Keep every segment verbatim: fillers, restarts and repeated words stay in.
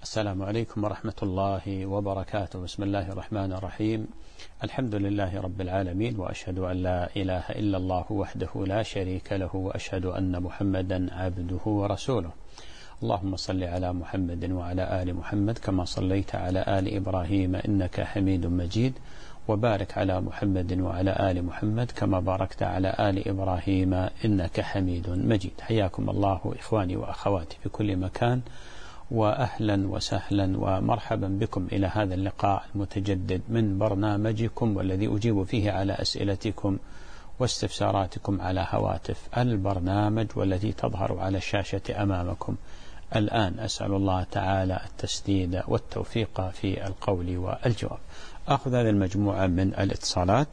السلام عليكم ورحمة الله وبركاته. بسم الله الرحمن الرحيم. الحمد لله رب العالمين، وأشهد أن لا إله إلا الله وحده لا شريك له، وأشهد أن محمدا عبده ورسوله. اللهم صل على محمد وعلى آل محمد كما صليت على آل إبراهيم إنك حميد مجيد، وبارك على محمد وعلى آل محمد كما باركت على آل إبراهيم إنك حميد مجيد. حياكم الله إخواني وأخواتي في كل مكان، وأهلا وسهلا ومرحبا بكم إلى هذا اللقاء المتجدد من برنامجكم، والذي أجيب فيه على أسئلتكم واستفساراتكم على هواتف البرنامج والتي تظهر على الشاشة أمامكم الآن. أسأل الله تعالى التسديد والتوفيق في القول والجواب. أخذ هذه المجموعة من الاتصالات.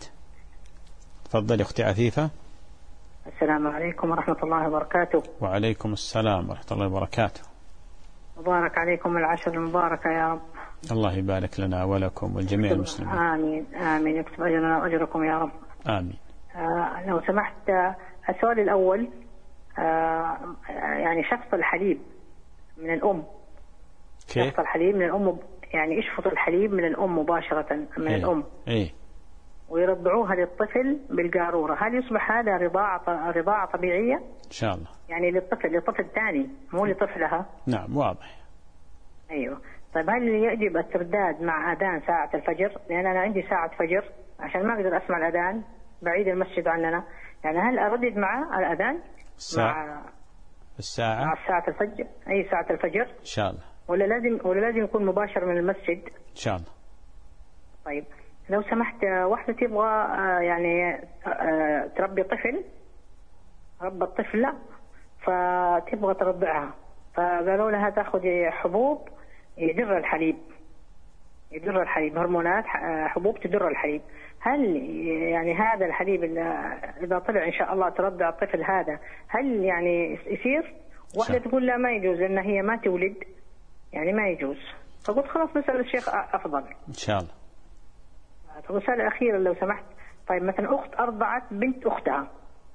تفضل أختي عفيفة. السلام عليكم ورحمة الله وبركاته. وعليكم السلام ورحمة الله وبركاته. مبارك عليكم العشر المباركة يا رب. الله يبارك لنا ولكم والجميع المسلمين. آمين آمين. يكتب أجرنا وأجركم يا رب. آمين. آه لو سمحت، آه السؤال الأول، آه يعني شفط الحليب من الأم. كيف؟ شفط الحليب من الأم، يعني يشفط الحليب من الأم مباشرة من إيه؟ الأم إيه؟ ويرضعوها للطفل بالقارورة. هل يصبح هذا رضاعة رضاعة طبيعية؟ إن شاء الله. يعني للطفل لطفل ثاني مو لطفلها. نعم واضح. أيوه. طيب هل يجب الترداد مع أذان ساعة الفجر؟ لأن أنا عندي ساعة فجر عشان ما أقدر أسمع الأذان، بعيد المسجد عننا. يعني هل أردد مع الأذان الساعة مع الساعة مع ساعة الفجر، أي ساعة الفجر إن شاء الله، ولا لازم ولا لازم يكون مباشر من المسجد؟ إن شاء الله. طيب لو سمحت، واحدة تبغى يعني تربي طفل، ربت طفلة فتبغى ترضعها، فقالوا لها تأخذ حبوب يدر الحليب، يدر الحليب، هرمونات حبوب تدر الحليب. هل يعني هذا الحليب إذا طلع إن شاء الله ترضع الطفل هذا هل يعني يصير؟ واحدة تقول لا ما يجوز لأن هي ما تولد، يعني ما يجوز. فقلت خلاص نسأل الشيخ أفضل إن شاء الله. رسالة أخيرة لو سمحت. طيب مثلا أخت أرضعت بنت أختها،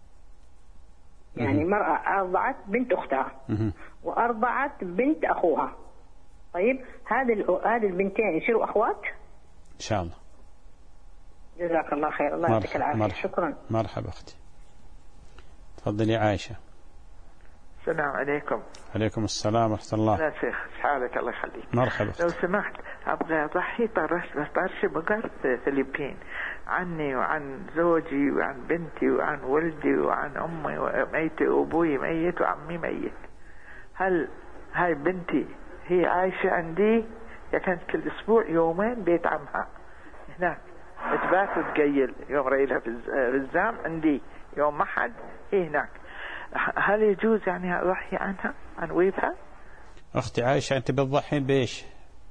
يعني مرأة أرضعت بنت أختها وأرضعت بنت أخوها، طيب هذه هذه البنتين يصيروا أخوات؟ إن شاء الله. جزاك الله خير. الله يعطيك العافية. شكرا. مرحبا أختي. تفضلي عائشة. السلام عليكم. عليكم السلام ورحمة الله. لا شيخ حالك الله يخليك. مرحبا. لو سمحت أبغى أضحي طرش طرش بقر في الفلبين عني وعن زوجي وعن بنتي وعن ولدي وعن أمي وميت وأبوي ميت وعمي ميت. هل هاي بنتي هي عايشة عندي؟ هي كانت كل أسبوع يومين بيت عمها هناك تبات وتقيل، يوم ريلها في الزام عندي، يوم ما حد هي هناك. هل يجوز يعني أضحي عنها عن ويبها؟ أختي عائشة أنت بتضحين بإيش؟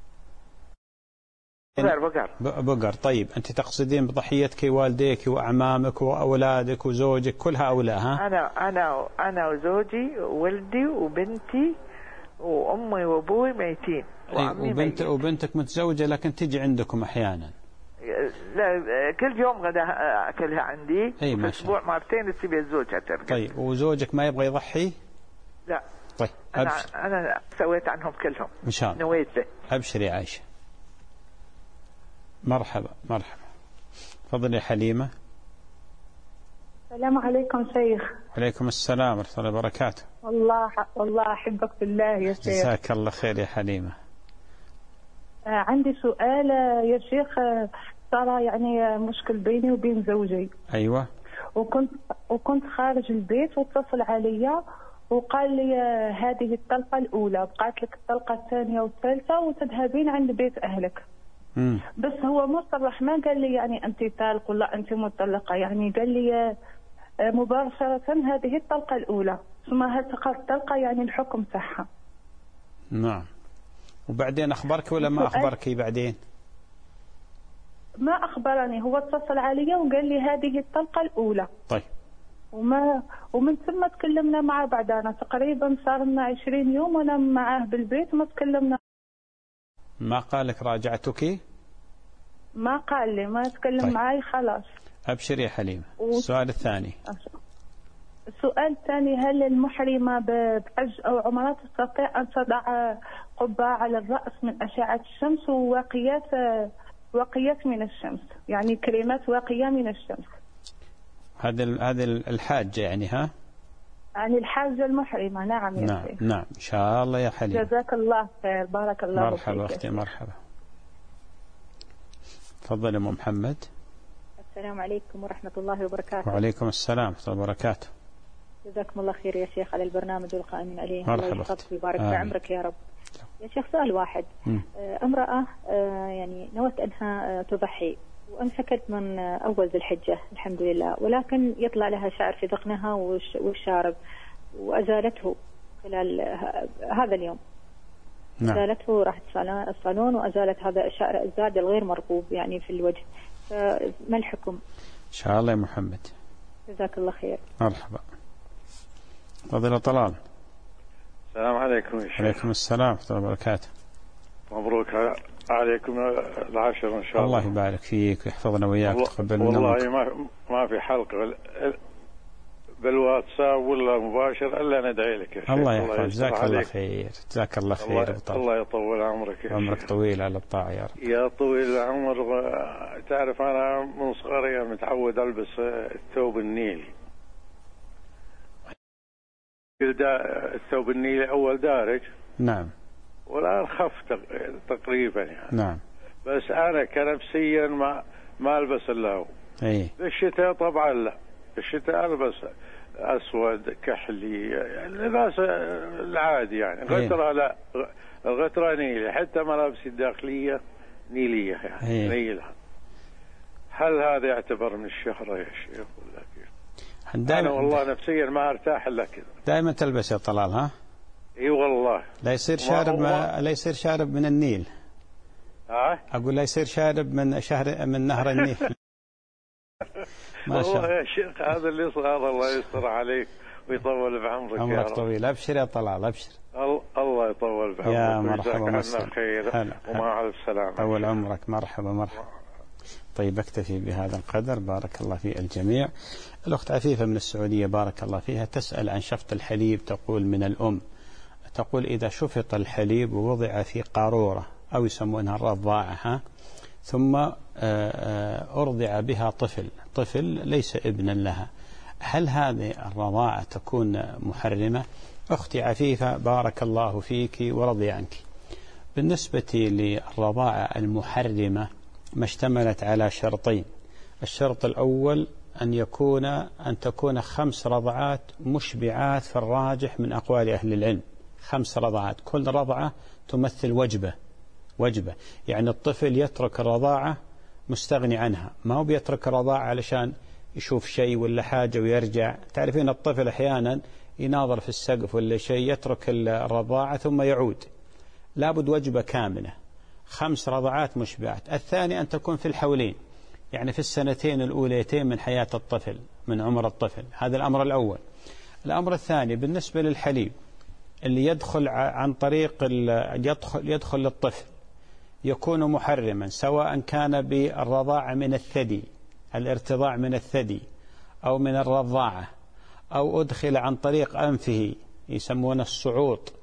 بقر بقر بقر. طيب أنت تقصدين بضحيتك والديك وأعمامك وأولادك وزوجك كل هؤلاء؟ ها؟ أنا أنا أنا وزوجي وولدي وبنتي وأمي وأبوي ميتين وعمي وبنت ميت. وبنتك متزوجة لكن تجي عندكم أحيانا؟ لا كل يوم غدا أكلها عندي، في الأسبوع مرتين تسيب الزوجة ترجع. طيب وزوجك ما يبغى يضحي؟ لا. طيب أنا, أنا سويت عنهم كلهم إن شاء الله. نويت له. أبشري عائشة. مرحبا مرحبا. تفضلي حليمة. السلام عليكم شيخ. عليكم السلام ورحمة الله وبركاته. والله والله أحبك بالله يا شيخ. جزاك الله خير يا حليمة. آه عندي سؤال يا شيخ. صار يعني مشكل بيني وبين زوجي. أيوة. وكنت وكنت خارج البيت واتصل علي وقال لي هذه الطلقة الأولى، بقات لك الطلقة الثانية والثالثة وتذهبين عند بيت أهلك. مم. بس هو مصرح ما قال لي يعني أنت طالق ولا أنت مطلقة، يعني قال لي مباشرة هذه الطلقة الأولى، ثم هذه الطلقة يعني الحكم تاعها. نعم. وبعدين أخبرك ولا ما أخبرك بعدين؟ ما أخبرني، هو اتصل علي وقال لي هذه الطلقة الأولى. طيب. وما ومن ثم تكلمنا مع بعضنا تقريبا صار لنا عشرين يوم وأنا معاه بالبيت ما تكلمنا. ما قال لك راجعتك؟ ما قال لي، ما تكلم طيب. معي خلاص. أبشر يا حليمة. و... السؤال الثاني. السؤال الثاني، هل المحرمة بحج أو عمرة تستطيع أن تضع قبعة على الرأس من أشعة الشمس وواقيات واقيات من الشمس، يعني كريمات واقية من الشمس. هذا هذا الحاجة يعني ها؟ يعني الحاجة المحرمة. نعم يا نعم شيخ. نعم إن شاء الله يا حليم. جزاك الله خير. بارك الله فيك. مرحبا أختي مرحبا. تفضل أم محمد. السلام عليكم ورحمة الله وبركاته. وعليكم السلام ورحمة الله وبركاته. جزاكم الله خير يا شيخ على البرنامج والقائمين عليه. مرحبا. الله يحفظك ويبارك في عمرك يا رب. يا شيخ سؤال واحد. م. امرأة يعني نوت أنها تضحي وأمسكت من أول ذي الحجة الحمد لله، ولكن يطلع لها شعر في ذقنها والشارب وأزالته خلال هذا اليوم. نعم. أزالته، راحت الصالون وأزالت هذا الشعر الزاد الغير مرغوب يعني في الوجه، فما الحكم؟ إن شاء الله يا محمد. جزاك الله خير. مرحبا. تفضل طلال. السلام عليكم يا شيخ. عليكم السلام ورحمة الله وبركاته. مبروك عليكم العشر إن شاء الله. الله يبارك فيك ويحفظنا وياك وتقبل منا. والله ما ما في حلقة بالواتساب ولا مباشر إلا ندعي لك يا شيخ. الله يحفظك. جزاك الله خير. جزاك الله خير. الله, الله يطول عمرك يا شيخ. عمرك طويل على الطاعة يا رب. يا طويل العمر. تعرف أنا من صغري متعود ألبس الثوب النيلي. الثوب النيلي أول دارج. نعم. والآن خف تقريبا يعني. نعم. بس أنا كنفسيا ما ما ألبس إلا هو. إيه. بالشتاء طبعا لا. بالشتاء ألبس أسود كحلي يعني لباس العادي يعني. غترة لا، غترة نيلي، حتى ملابسي الداخلية نيلية يعني. إيه. نيلها. هل هذا يعتبر من الشهرة يا شيخ ولا كيف؟ أنا والله نفسيا ما أرتاح إلا كذا. دائما تلبس يا طلال ها؟ اي والله. لا يصير شارب ما لا يصير شارب من النيل. ها؟ أقول لا يصير شارب من شهر من نهر النيل. ما شاء الله يا شيخ هذا اللي صار. الله يستر عليك ويطول بعمرك. عمرك طويل. أبشر يا طلال أبشر. الله يطول بعمرك. يا مرحبا مساك خير ومع ألف سلامة. طول عمرك. مرحبا مرحبا. طيب أكتفي بهذا القدر. بارك الله في الجميع. الأخت عفيفة من السعودية بارك الله فيها تسأل عن شفط الحليب. تقول من الأم، تقول إذا شفط الحليب ووضع في قارورة أو يسمونها الرضاعة ثم أرضع بها طفل طفل ليس ابنا لها، هل هذه الرضاعة تكون محرمة؟ أختي عفيفة بارك الله فيك ورضي عنك. بالنسبة للرضاعة المحرمة ما اشتملت على شرطين. الشرط الأول أن يكون أن تكون خمس رضعات مشبعات في الراجح من أقوال أهل العلم. خمس رضعات، كل رضعة تمثل وجبة وجبة يعني الطفل يترك الرضاعة مستغني عنها، ما هو بيترك الرضاعة علشان يشوف شيء ولا حاجة ويرجع. تعرفين الطفل أحيانا يناظر في السقف ولا شيء يترك الرضاعة ثم يعود. لابد وجبة كاملة، خمس رضعات مشبعات. الثاني أن تكون في الحولين، يعني في السنتين الأوليتين من حياة الطفل من عمر الطفل. هذا الأمر الأول. الأمر الثاني بالنسبة للحليب اللي يدخل عن طريق يدخل, يدخل للطفل يكون محرما، سواء كان بالرضاعة من الثدي، الارتضاع من الثدي أو من الرضاعة، أو أدخل عن طريق أنفه يسمونه الصعوط.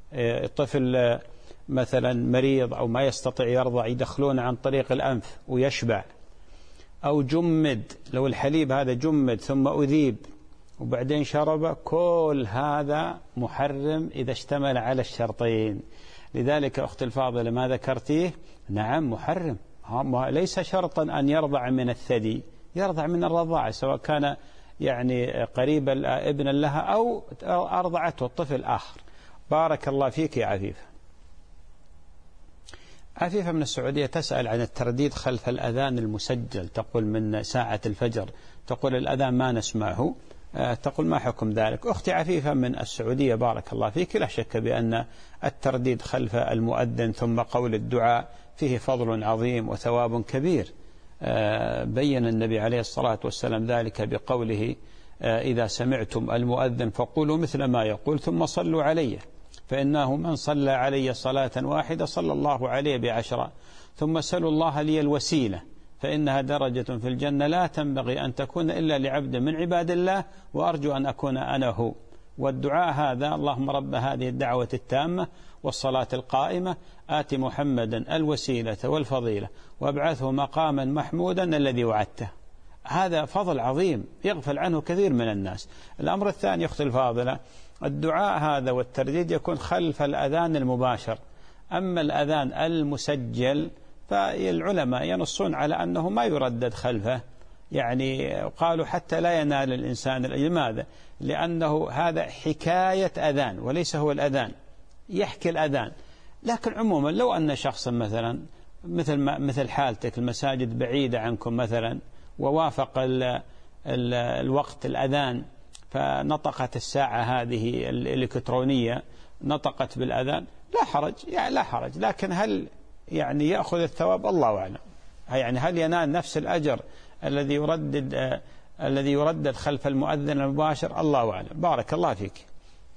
طفل مثلا مريض أو ما يستطيع يرضع يدخلون عن طريق الأنف ويشبع، أو جمد، لو الحليب هذا جمد ثم أذيب وبعدين شرب، كل هذا محرم إذا اشتمل على الشرطين. لذلك أخت الفاضلة ما ذكرتيه نعم محرم، ليس شرطا أن يرضع من الثدي، يرضع من الرضاعة سواء كان يعني قريب ابنا لها أو أرضعته الطفل آخر. بارك الله فيك يا عفيفة. عفيفة من السعودية تسأل عن الترديد خلف الأذان المسجل، تقول من ساعة الفجر، تقول الأذان ما نسمعه، تقول ما حكم ذلك؟ أختي عفيفة من السعودية بارك الله فيك، لا شك بأن الترديد خلف المؤذن ثم قول الدعاء فيه فضل عظيم وثواب كبير. بين النبي عليه الصلاة والسلام ذلك بقوله إذا سمعتم المؤذن فقولوا مثل ما يقول ثم صلوا عليه، فإنه من صلى علي صلاة واحدة صلى الله عليه بعشرة، ثم سلوا الله لي الوسيلة فإنها درجة في الجنة لا تنبغي أن تكون إلا لعبد من عباد الله وأرجو أن أكون أنا هو. والدعاء هذا: اللهم رب هذه الدعوة التامة والصلاة القائمة آت محمدا الوسيلة والفضيلة وابعثه مقاما محمودا الذي وعدته. هذا فضل عظيم يغفل عنه كثير من الناس. الأمر الثاني أختي الفاضلة: الدعاء هذا والترديد يكون خلف الأذان المباشر. أما الأذان المسجل فالعلماء ينصون على أنه ما يردد خلفه، يعني قالوا حتى لا ينال الإنسان. لماذا؟ لأنه هذا حكاية أذان وليس هو الأذان، يحكي الأذان. لكن عموما لو أن شخصا مثلا مثل مثل حالتك المساجد بعيدة عنكم مثلا ووافق ال ال الوقت الأذان فنطقت الساعة هذه الإلكترونية نطقت بالأذان، لا حرج، يعني لا حرج. لكن هل يعني يأخذ الثواب؟ الله أعلم. يعني هل ينال نفس الأجر الذي يردد آه الذي يردد خلف المؤذن المباشر؟ الله أعلم. بارك الله فيك.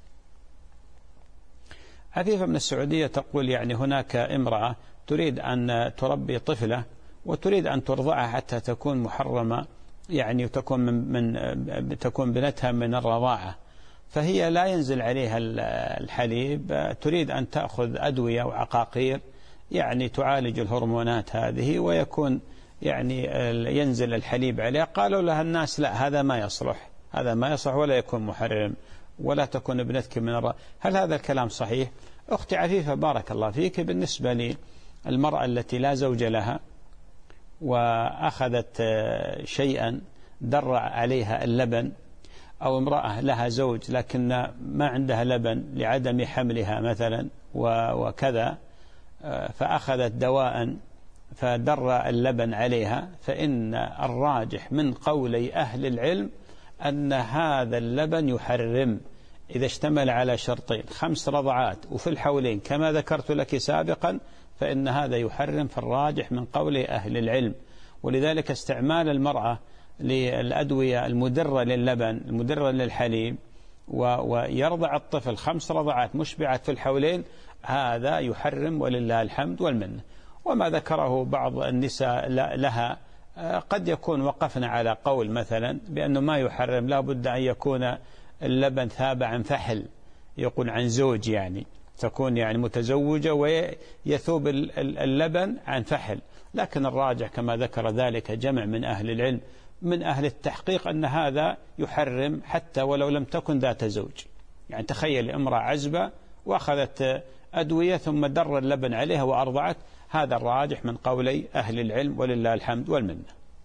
عفيفة من السعودية تقول: يعني هناك امرأة تريد أن تربي طفلة وتريد أن ترضعها حتى تكون محرمة، يعني تكون من, من تكون بنتها من الرضاعة، فهي لا ينزل عليها الحليب، تريد أن تأخذ أدوية وعقاقير يعني تعالج الهرمونات هذه ويكون يعني ينزل الحليب عليها. قالوا لها الناس: لا، هذا ما يصلح، هذا ما يصلح ولا يكون محرم ولا تكون ابنتك من الرضاعة. هل هذا الكلام صحيح؟ أختي عفيفة بارك الله فيك، بالنسبة للمرأة التي لا زوج لها وأخذت شيئا در عليها اللبن، أو امرأة لها زوج لكن ما عندها لبن لعدم حملها مثلا وكذا، فأخذت دواء فدر اللبن عليها، فإن الراجح من قولي أهل العلم أن هذا اللبن يحرم إذا اشتمل على شرطين: خمس رضعات وفي الحولين كما ذكرت لك سابقا، فإن هذا يحرم في الراجح من قول أهل العلم. ولذلك استعمال المرأة للأدوية المدرة للبن المدرة للحليب ويرضع الطفل خمس رضعات مشبعات في الحولين، هذا يحرم ولله الحمد والمنة. وما ذكره بعض النساء لها قد يكون وقفنا على قول مثلا بأنه ما يحرم، لا بد أن يكون اللبن ثابع عن فحل، يقول عن زوج، يعني تكون يعني متزوجة ويثوب اللبن عن فحل. لكن الراجح كما ذكر ذلك جمع من أهل العلم من أهل التحقيق أن هذا يحرم حتى ولو لم تكن ذات زوج. يعني تخيل امرأة عزبة وأخذت أدوية ثم در اللبن عليها وأرضعت، هذا الراجح من قولي أهل العلم ولله الحمد والمنة.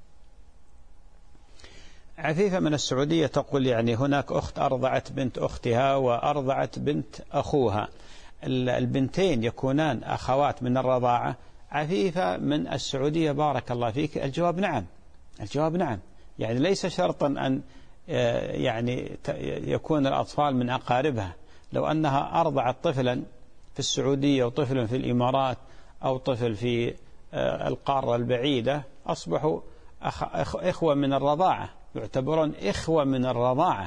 عفيفة من السعودية تقول: يعني هناك أخت أرضعت بنت أختها وأرضعت بنت أخوها، البنتين يكونان أخوات من الرضاعة؟ عفيفة من السعودية بارك الله فيك، الجواب نعم، الجواب نعم. يعني ليس شرطا أن يعني يكون الأطفال من أقاربها. لو أنها أرضعت طفلا في السعودية وطفل في الإمارات أو طفل في القارة البعيدة أصبحوا إخوة من الرضاعة، يعتبرون إخوة من الرضاعة،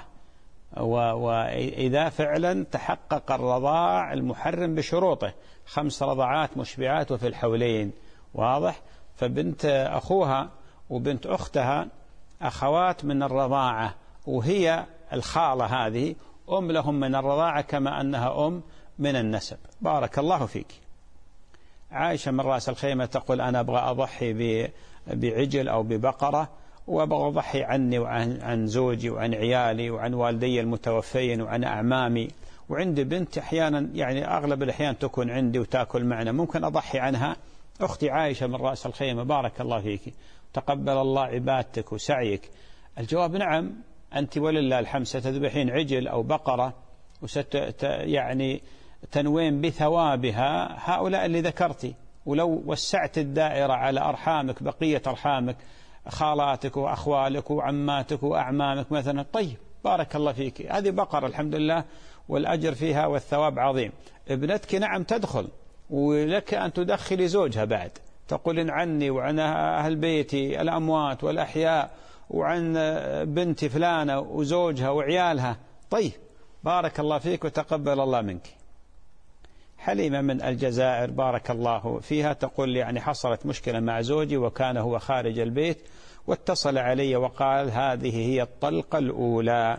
وإذا فعلا تحقق الرضاع المحرم بشروطه: خمس رضعات مشبعات وفي الحولين. واضح؟ فبنت أخوها وبنت أختها أخوات من الرضاعة، وهي الخالة هذه أم لهم من الرضاعة كما أنها أم من النسب. بارك الله فيك. عائشة من رأس الخيمة تقول: أنا أبغى أضحي بعجل أو ببقرة، وأبغى أضحي عني وعن عن زوجي وعن عيالي وعن والدي المتوفين وعن أعمامي، وعندي بنت أحيانا يعني أغلب الأحيان تكون عندي وتأكل معنا، ممكن أضحي عنها؟ أختي عائشة من رأس الخيمة بارك الله فيك، تقبل الله عبادتك وسعيك. الجواب نعم، أنت ولله الحمد ستذبحين عجل أو بقرة وست يعني تنوين بثوابها هؤلاء اللي ذكرتي. ولو وسعت الدائرة على أرحامك، بقية أرحامك، خالاتك وأخوالك وعماتك وأعمامك مثلا، طيب بارك الله فيك، هذه بقرة الحمد لله والأجر فيها والثواب عظيم. ابنتك نعم تدخل، ولك أن تدخلي زوجها بعد، تقولين عني وعن أهل بيتي الأموات والأحياء وعن بنت فلانة وزوجها وعيالها. طيب بارك الله فيك وتقبل الله منك. حليمة من الجزائر بارك الله فيها تقول: يعني حصلت مشكلة مع زوجي وكان هو خارج البيت واتصل علي وقال هذه هي الطلقة الأولى،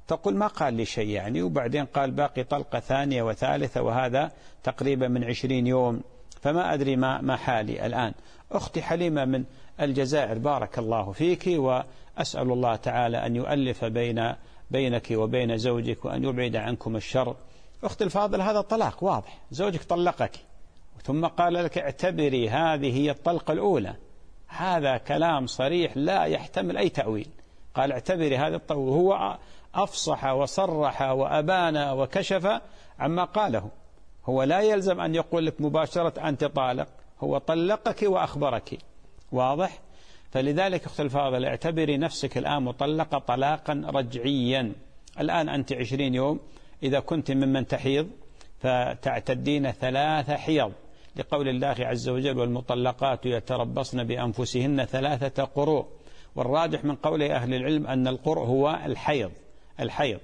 تقول ما قال لي شيء يعني، وبعدين قال باقي طلقة ثانية وثالثة وهذا تقريبا من عشرين يوم، فما أدري ما ما حالي الآن. أختي حليمة من الجزائر، بارك الله فيك، وأسأل الله تعالى أن يؤلف بين بينك وبين زوجك وأن يبعد عنكم الشر. أختي الفاضل، هذا طلاق واضح، زوجك طلقك ثم قال لك اعتبري هذه هي الطلقة الأولى. هذا كلام صريح لا يحتمل أي تأويل. قال اعتبري هذا الطلق، وهو أفصح وصرح وأبان وكشف عما قاله. هو لا يلزم أن يقول لك مباشرة أنت طالق، هو طلقك وأخبرك، واضح؟ فلذلك أخت الفاضل اعتبري نفسك الآن مطلقة طلاقا رجعيا. الآن أنت عشرين يوم، إذا كنت ممن تحيض فتعتدين ثلاثة حيض، لقول الله عز وجل والمطلقات يتربصن بأنفسهن ثلاثة قروء، والراجح من قول أهل العلم أن القرء هو الحيض الحيض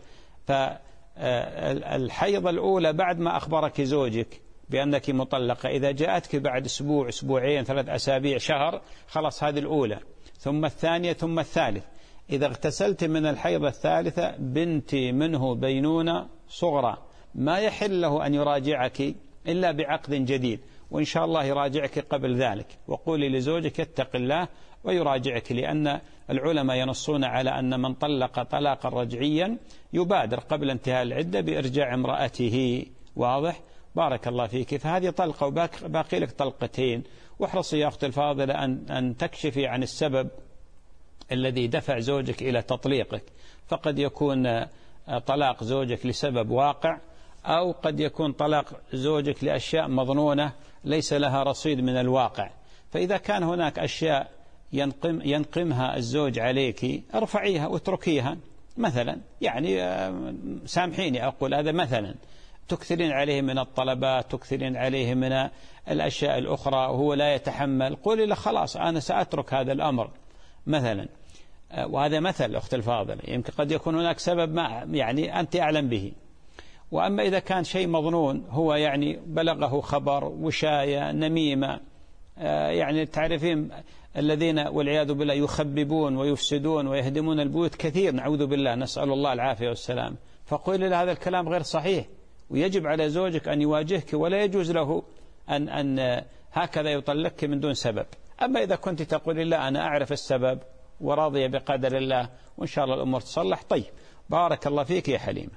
فالحيض الأولى بعد ما أخبرك زوجك بأنك مطلقة، إذا جاءتك بعد أسبوع أسبوعين ثلاث أسابيع شهر، خلاص هذه الأولى، ثم الثانية ثم الثالث. إذا اغتسلت من الحيض الثالثة بنتي منه بينونة صغرى، ما يحل له أن يراجعك إلا بعقد جديد، وإن شاء الله يراجعك قبل ذلك. وقولي لزوجك اتق الله ويراجعك، لأن العلماء ينصون على أن من طلق طلاقا رجعيا يبادر قبل انتهاء العدة بإرجاع امرأته، واضح؟ بارك الله فيك. فهذه طلقة وباقي لك طلقتين. واحرصي يا أختي الفاضلة أن, أن تكشفي عن السبب الذي دفع زوجك إلى تطليقك، فقد يكون طلاق زوجك لسبب واقع، أو قد يكون طلاق زوجك لأشياء مظنونة ليس لها رصيد من الواقع. فإذا كان هناك أشياء ينقم ينقمها الزوج عليك، ارفعيها واتركيها. مثلا يعني سامحيني أقول هذا مثلا، تكثرين عليه من الطلبات، تكثرين عليه من الأشياء الأخرى وهو لا يتحمل، قولي له خلاص أنا سأترك هذا الأمر مثلا. وهذا مثل أخت الفاضلة، يمكن قد يكون هناك سبب ما يعني أنت أعلم به. وأما إذا كان شيء مظنون، هو يعني بلغه خبر وشاية نميمة، يعني تعرفين الذين والعياذ بالله يخببون ويفسدون ويهدمون البيوت كثير، نعوذ بالله، نسأل الله العافية والسلام. فقولي له هذا الكلام غير صحيح، ويجب على زوجك أن يواجهك، ولا يجوز له أن, أن هكذا يطلقك من دون سبب. أما إذا كنت تقول لا أنا أعرف السبب وراضية بقدر الله وإن شاء الله الأمور تصلح، طيب بارك الله فيك يا حليمة.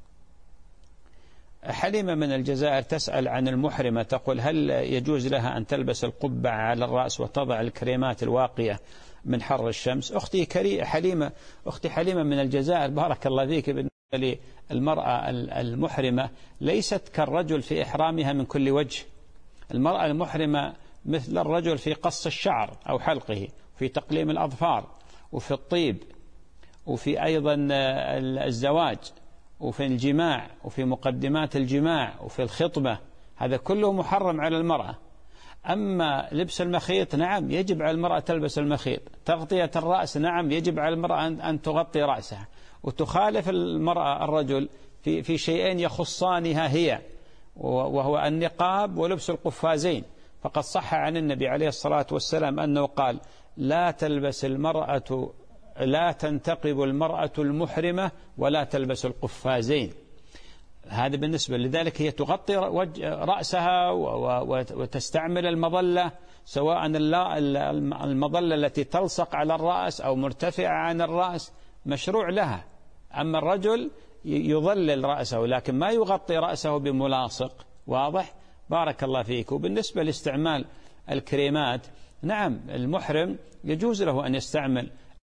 حليمة من الجزائر تسأل عن المحرمة، تقول هل يجوز لها أن تلبس القبعة على الرأس وتضع الكريمات الواقية من حر الشمس؟ أختي كريمة حليمة أختي حليمة من الجزائر، بارك الله فيك. بالنسبة للمرأة المحرمة ليست كالرجل في إحرامها من كل وجه. المرأة المحرمة مثل الرجل في قص الشعر أو حلقه، في تقليم الأظفار، وفي الطيب، وفي أيضا الزواج، وفي الجماع، وفي مقدمات الجماع، وفي الخطبة، هذا كله محرم على المرأة. أما لبس المخيط، نعم يجب على المرأة تلبس المخيط. تغطية الرأس، نعم يجب على المرأة أن تغطي رأسها. وتخالف المرأة الرجل في في شيئين يخصانها هي، وهو النقاب ولبس القفازين. فقد صح عن النبي عليه الصلاة والسلام أنه قال لا تلبس المرأة لا تنتقب المرأة المحرمة ولا تلبس القفازين. هذا بالنسبة لذلك هي تغطي رأسها وتستعمل المظلة، سواء المظلة التي تلصق على الرأس أو مرتفعة عن الرأس، مشروع لها. أما الرجل يظلل رأسه لكن ما يغطي رأسه بملاصق، واضح؟ بارك الله فيك. وبالنسبة لاستعمال الكريمات، نعم المحرم يجوز له أن يستعمل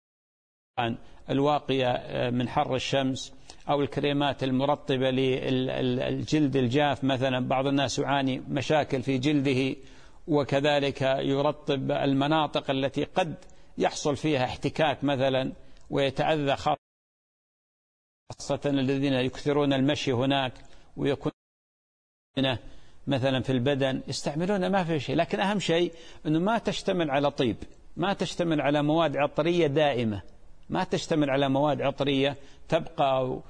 الواقية من حر الشمس أو الكريمات المرطبة للجلد الجاف. مثلا بعض الناس يعاني مشاكل في جلده، وكذلك يرطب المناطق التي قد يحصل فيها احتكاك مثلا ويتأذى، خاصة الذين يكثرون المشي هناك ويكون مثلا في البدن، يستعملون ما في شيء. لكن أهم شيء أنه ما تشتمل على طيب، ما تشتمل على مواد عطرية دائمة، ما تشتمل على مواد عطرية تبقى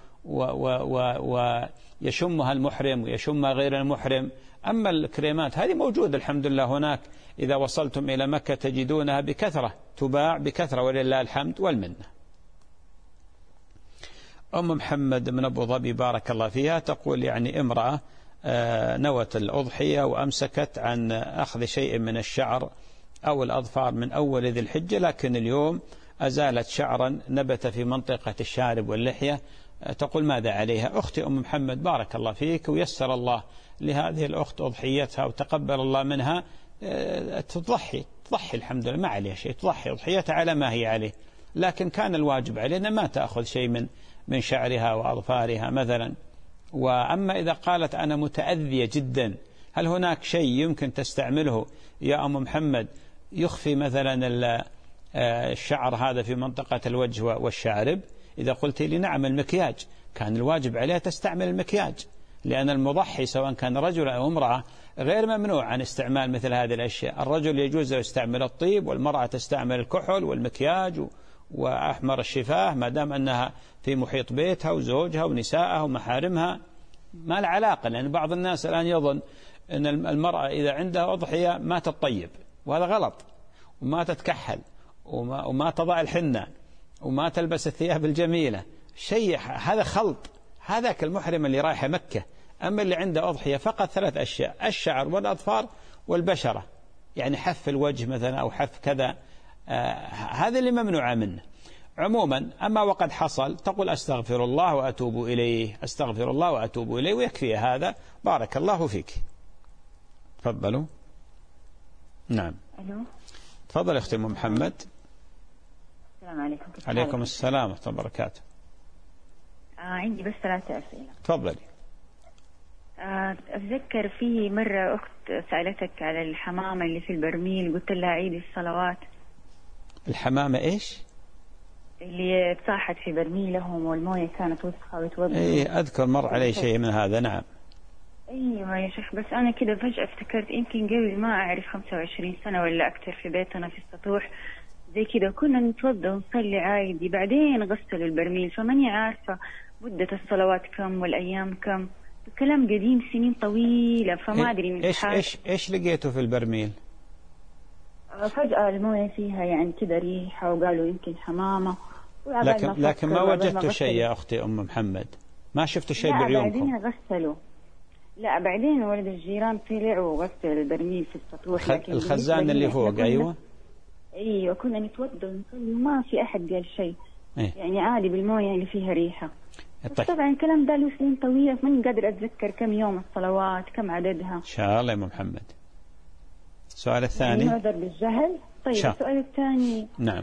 ويشمها المحرم ويشمها غير المحرم. أما الكريمات هذه موجودة الحمد لله هناك، إذا وصلتم إلى مكة تجدونها بكثرة، تباع بكثرة ولله الحمد والمنة. أم محمد من أبو ظبي بارك الله فيها تقول يعني امرأة نوت الأضحية وأمسكت عن أخذ شيء من الشعر أو الأظفار من أول ذي الحجة، لكن اليوم أزالت شعرا نبت في منطقة الشارب واللحية، تقول ماذا عليها؟ أختي أم محمد بارك الله فيك ويسر الله لهذه الأخت أضحيتها وتقبل الله منها، تضحي تضحي الحمد لله ما عليها شيء، تضحي أضحيتها على ما هي عليه، لكن كان الواجب علينا ما تأخذ شيء من من شعرها وأظفارها مثلا. وأما إذا قالت أنا متأذية جدا، هل هناك شيء يمكن تستعمله يا أم محمد يخفي مثلا الشعر هذا في منطقة الوجه والشارب؟ إذا قلت لي نعم المكياج، كان الواجب عليها تستعمل المكياج، لأن المضحي سواء كان رجل أو امرأة غير ممنوع عن استعمال مثل هذه الأشياء. الرجل يجوز يستعمل الطيب، والمرأة تستعمل الكحل والمكياج وأحمر الشفاه ما دام أنها في محيط بيتها وزوجها ونسائها ومحارمها، ما العلاقة. لأن بعض الناس الآن يظن أن المرأة إذا عندها أضحية ما تطيب، وهذا غلط، وما تتكحل وما, وما تضع الحنة وما تلبس الثياب الجميلة، شيء هذا خلط. هذاك المحرم اللي رايح مكة، أما اللي عنده أضحية فقط ثلاث أشياء: الشعر والأظفار والبشرة، يعني حف الوجه مثلا أو حف كذا، آه هذا اللي ممنوع منه عموما. أما وقد حصل تقول أستغفر الله وأتوب إليه، أستغفر الله وأتوب إليه، ويكفي هذا. بارك الله فيك. تفضلوا. نعم. ألو. تفضل أختي أم محمد. السلام عليكم. عليكم السلام ورحمة الله وبركاته. آه عندي بس ثلاثة أسئلة. تفضلي. آه أتذكر في مرة أخت سألتك على الحمامة اللي في البرميل، قلت لها عيد الصلوات. الحمامة إيش؟ اللي تصاحت في برميلهم والموية كانت وسخة وتوضأ. إيه أذكر مر علي شيء من هذا. نعم. أيوة يا شيخ، بس أنا كده فجأة افتكرت يمكن قبل ما أعرف خمسة وعشرين سنة ولا أكثر في بيتنا في السطوح زي كده كنا نتوضأ ونصلي عادي، بعدين غسلوا البرميل، فماني عارفة مدة الصلوات كم والأيام كم. الكلام قديم سنين طويلة، فما أدري من إيش إيش إيش لقيته في البرميل؟ فجأة الموية فيها يعني كده ريحة، وقالوا يمكن حمامة. لكن لكن ما وجدت شيء يا أختي أم محمد، ما شفت شيء بعيونكم؟ لا بعدين غسلوا. لا بعدين ولد الجيران طلع وغسل البرميل في السطوح. لكن الخزان اللي فوق. أيوة أيوة كنا نتوضى ونصلي وما في أحد قال شيء. إيه؟ يعني عادي بالموية اللي فيها ريحة. طيب. طبعا الكلام ده له سنين طويلة، ماني قادر أتذكر كم يوم الصلوات كم عددها. إن شاء الله يا أم محمد. السؤال الثاني. نعذر بالجهل. طيب شاء. السؤال الثاني. نعم.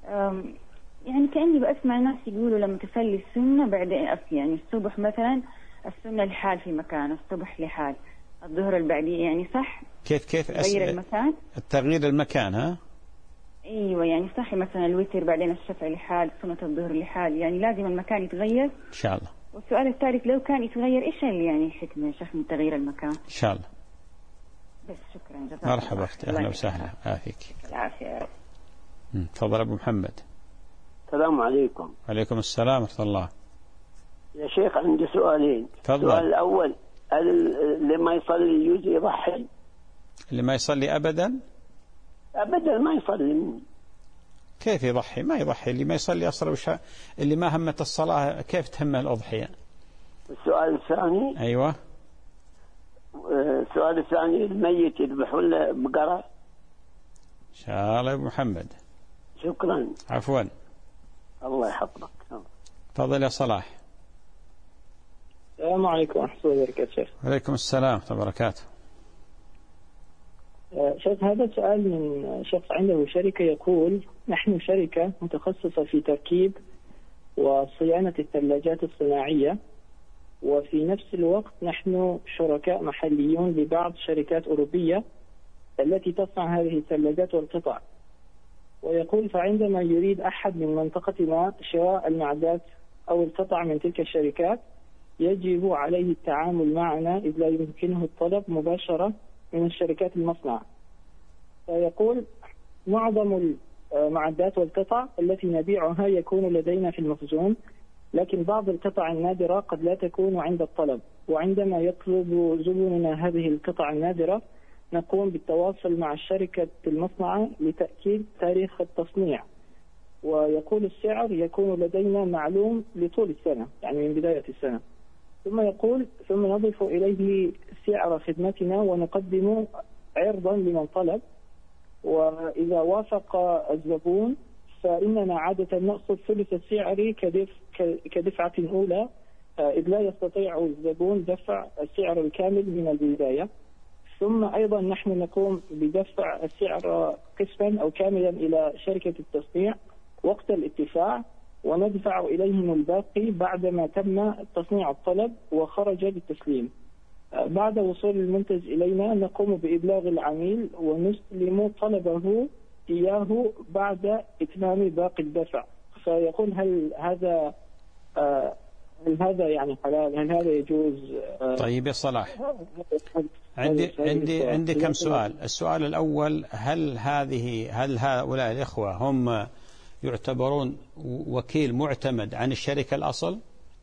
يعني كأني بأسمع ناس يقولوا لما تصلي السنة بعدين يعني الصبح مثلا السنة لحال في مكان، الصبح لحال، الظهر البعدية، يعني صح؟ كيف كيف تغيير المكان؟ التغيير المكان. ها ايوه يعني صح، مثلا الوتر بعدين الشفع لحال، سنة الظهر لحال، يعني لازم المكان يتغير ان شاء الله. والسؤال الثالث لو كان يتغير ايش اللي يعني الحكمة يا شيخ من تغيير المكان؟ ان شاء الله. بس شكرا جزاك مرحبا اختي، اهلا وسهلا. عافيك. العافية يا رب. تفضل ابو محمد. السلام عليكم. وعليكم السلام ورحمة الله. يا شيخ عندي سؤالين. تفضل. السؤال الأول، هل اللي ما يصلي يجوز يضحي؟ اللي ما يصلي أبدا؟ أبدا ما يصلي. كيف يضحي؟ ما يضحي. اللي ما يصلي أصلا وش اللي ما همت الصلاة كيف تهمه الأضحية؟ السؤال الثاني. أيوة. السؤال الثاني، الميت يذبحوا له بقرة؟ إن شاء الله يا أبو محمد. شكرا. عفوا. الله يحفظك. تفضل يا صلاح. السلام عليكم ورحمة الله وبركاته شيخ. وعليكم السلام ورحمة الله وبركاته. شيخ هذا سؤال من شخص عنده شركة يقول: نحن شركة متخصصة في تركيب وصيانة الثلاجات الصناعية، وفي نفس الوقت نحن شركاء محليون لبعض شركات أوروبية التي تصنع هذه الثلاجات والقطع. ويقول فعندما يريد أحد من منطقتنا شراء المعدات أو القطع من تلك الشركات يجب عليه التعامل معنا إذ لا يمكنه الطلب مباشرة من الشركات المصنع. فيقول معظم المعدات والقطع التي نبيعها يكون لدينا في المخزون، لكن بعض القطع النادرة قد لا تكون عند الطلب، وعندما يطلب زبوننا هذه القطع النادرة نقوم بالتواصل مع الشركة المصنعة لتأكيد تاريخ التصنيع، ويقول السعر يكون لدينا معلوم لطول السنة، يعني من بداية السنة. ثم يقول ثم نضيف إليه سعر خدمتنا ونقدم عرضا لمن طلب، وإذا وافق الزبون فإننا عادة نأخذ ثلث السعر كدف كدفعة أولى، إذ لا يستطيع الزبون دفع السعر الكامل من البداية. ثم أيضا نحن نقوم بدفع السعر قسطا أو كاملا إلى شركة التصنيع وقت الاتفاق، وندفع إليهم الباقي بعدما تم تصنيع الطلب وخرج للتسليم. بعد وصول المنتج إلينا نقوم بإبلاغ العميل ونسلم طلبه إياه بعد إتمام باقي الدفع. فيقول هل هذا هل هذا يعني حلال؟ هل هذا يجوز؟ طيب يا صلاح، عندي عندي عندي كم سؤال. السؤال الأول، هل هذه هل هؤلاء الإخوة هم يعتبرون وكيل معتمد عن الشركة الأصل؟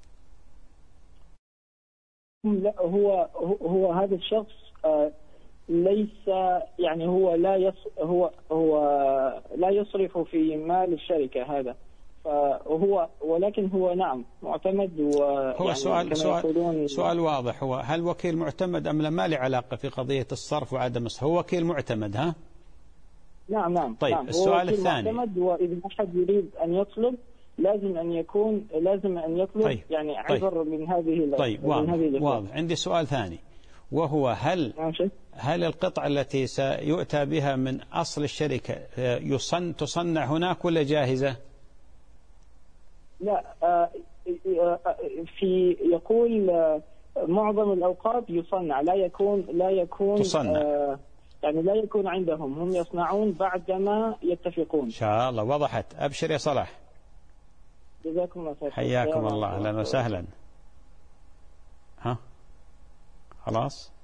لا، هو هو هذا الشخص ليس يعني هو لا يص هو هو لا يصرف في مال الشركة هذا، فهو ولكن هو نعم معتمد. هو يعني سؤال سؤال سؤال واضح، هو هل وكيل معتمد أم لا؟ ما له علاقة في قضية الصرف وعدم الصرف، هو وكيل معتمد. ها نعم نعم. طيب نعم. السؤال الثاني، معتمد، وإذا أحد يريد أن يطلب لازم أن يكون لازم أن يطلب طيب. يعني عبر طيب. من هذه طيب واضح. واضح. عندي سؤال ثاني، وهو هل هل القطعة التي سيؤتى بها من أصل الشركة يصن تصنع هناك ولا جاهزة؟ لا، في يقول معظم الأوقات يصنع، لا يكون لا يكون تصنع. يعني لا يكون عندهم، هم يصنعون بعدما يتفقون. إن شاء الله وضحت. أبشر يا صلاح. جزاكم الله خير. حياكم الله، أهلا وسهلا. ها خلاص،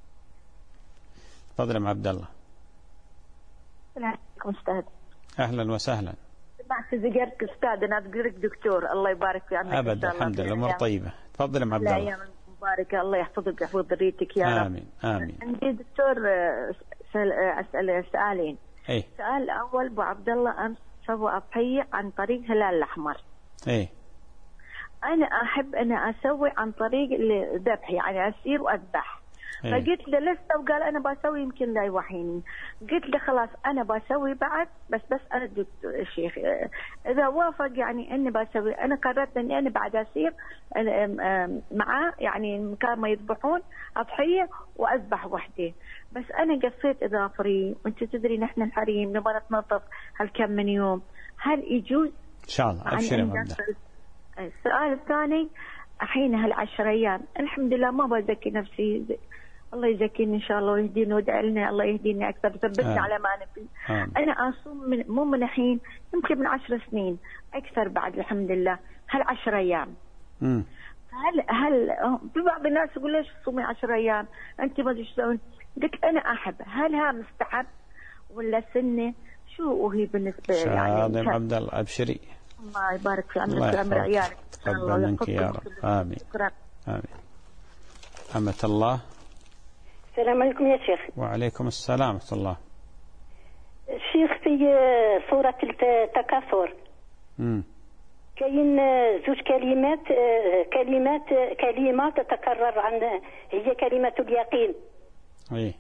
تفضل يا عبد الله. السلام عليكم أستاذ. أهلا وسهلا. سمعت ذكرك أستاذ، أنا أذكرك دكتور، الله يبارك في عمرك. أبدا، الحمد لله، أمور طيبة. تفضل يا عبد الله. الأيام المباركة، الله يحفظك ويحفظ ذريتك يا رب. آمين آمين. عندي دكتور أسأل سؤالين. إيه؟ السؤال الأول، أبو عبد الله أمس سوى أضحية عن طريق هلال الأحمر. إيه؟ أنا أحب أنا أسوي عن طريق الذبح، يعني أسير وأذبح. إيه؟ فقلت له لسه، وقال أنا بسوي يمكن لا يوحيني. قلت له خلاص أنا بسوي بعد، بس بس أنا دكتور الشيخ إذا وافق يعني إني بسوي. أنا قررت إني أنا بعد أسير معاه، يعني مكان ما يذبحون أضحية وأذبح وحدي. بس أنا قصيت إضافري، وأنت تدري نحن الحريم نبغى نتنظف هالكم من يوم، هل يجوز؟ إن شاء الله. أبشر يا مبدأ. السؤال الثاني، الحين هالعشر أيام الحمد لله ما بزكي نفسي، الله يزكيني إن شاء الله ويهديني وادعي لنا الله يهديني أكثر، ثبتني على ما نبي. أنا أصوم من مو من الحين، يمكن من عشر سنين أكثر بعد الحمد لله هالعشر أيام. امم هل هل في بعض الناس يقول ليش تصومي عشر أيام أنت ما أدري شلون؟ قلت أنا أحب، هل ها مستحب ولا سنة؟ شو هي بالنسبة يعني؟ يا عبد الله أبشري، الله يبارك في عمرك وعمر عيالك. تقبل منك يا رب. آمين. شكرا. آمين. أمة الله. السلام عليكم يا شيخ. وعليكم السلام ورحمة الله. الشيخ في سورة التكاثر امم كاين زوج كلمات كلمات كلمة تتكرر عن، هي كلمة اليقين. ايه.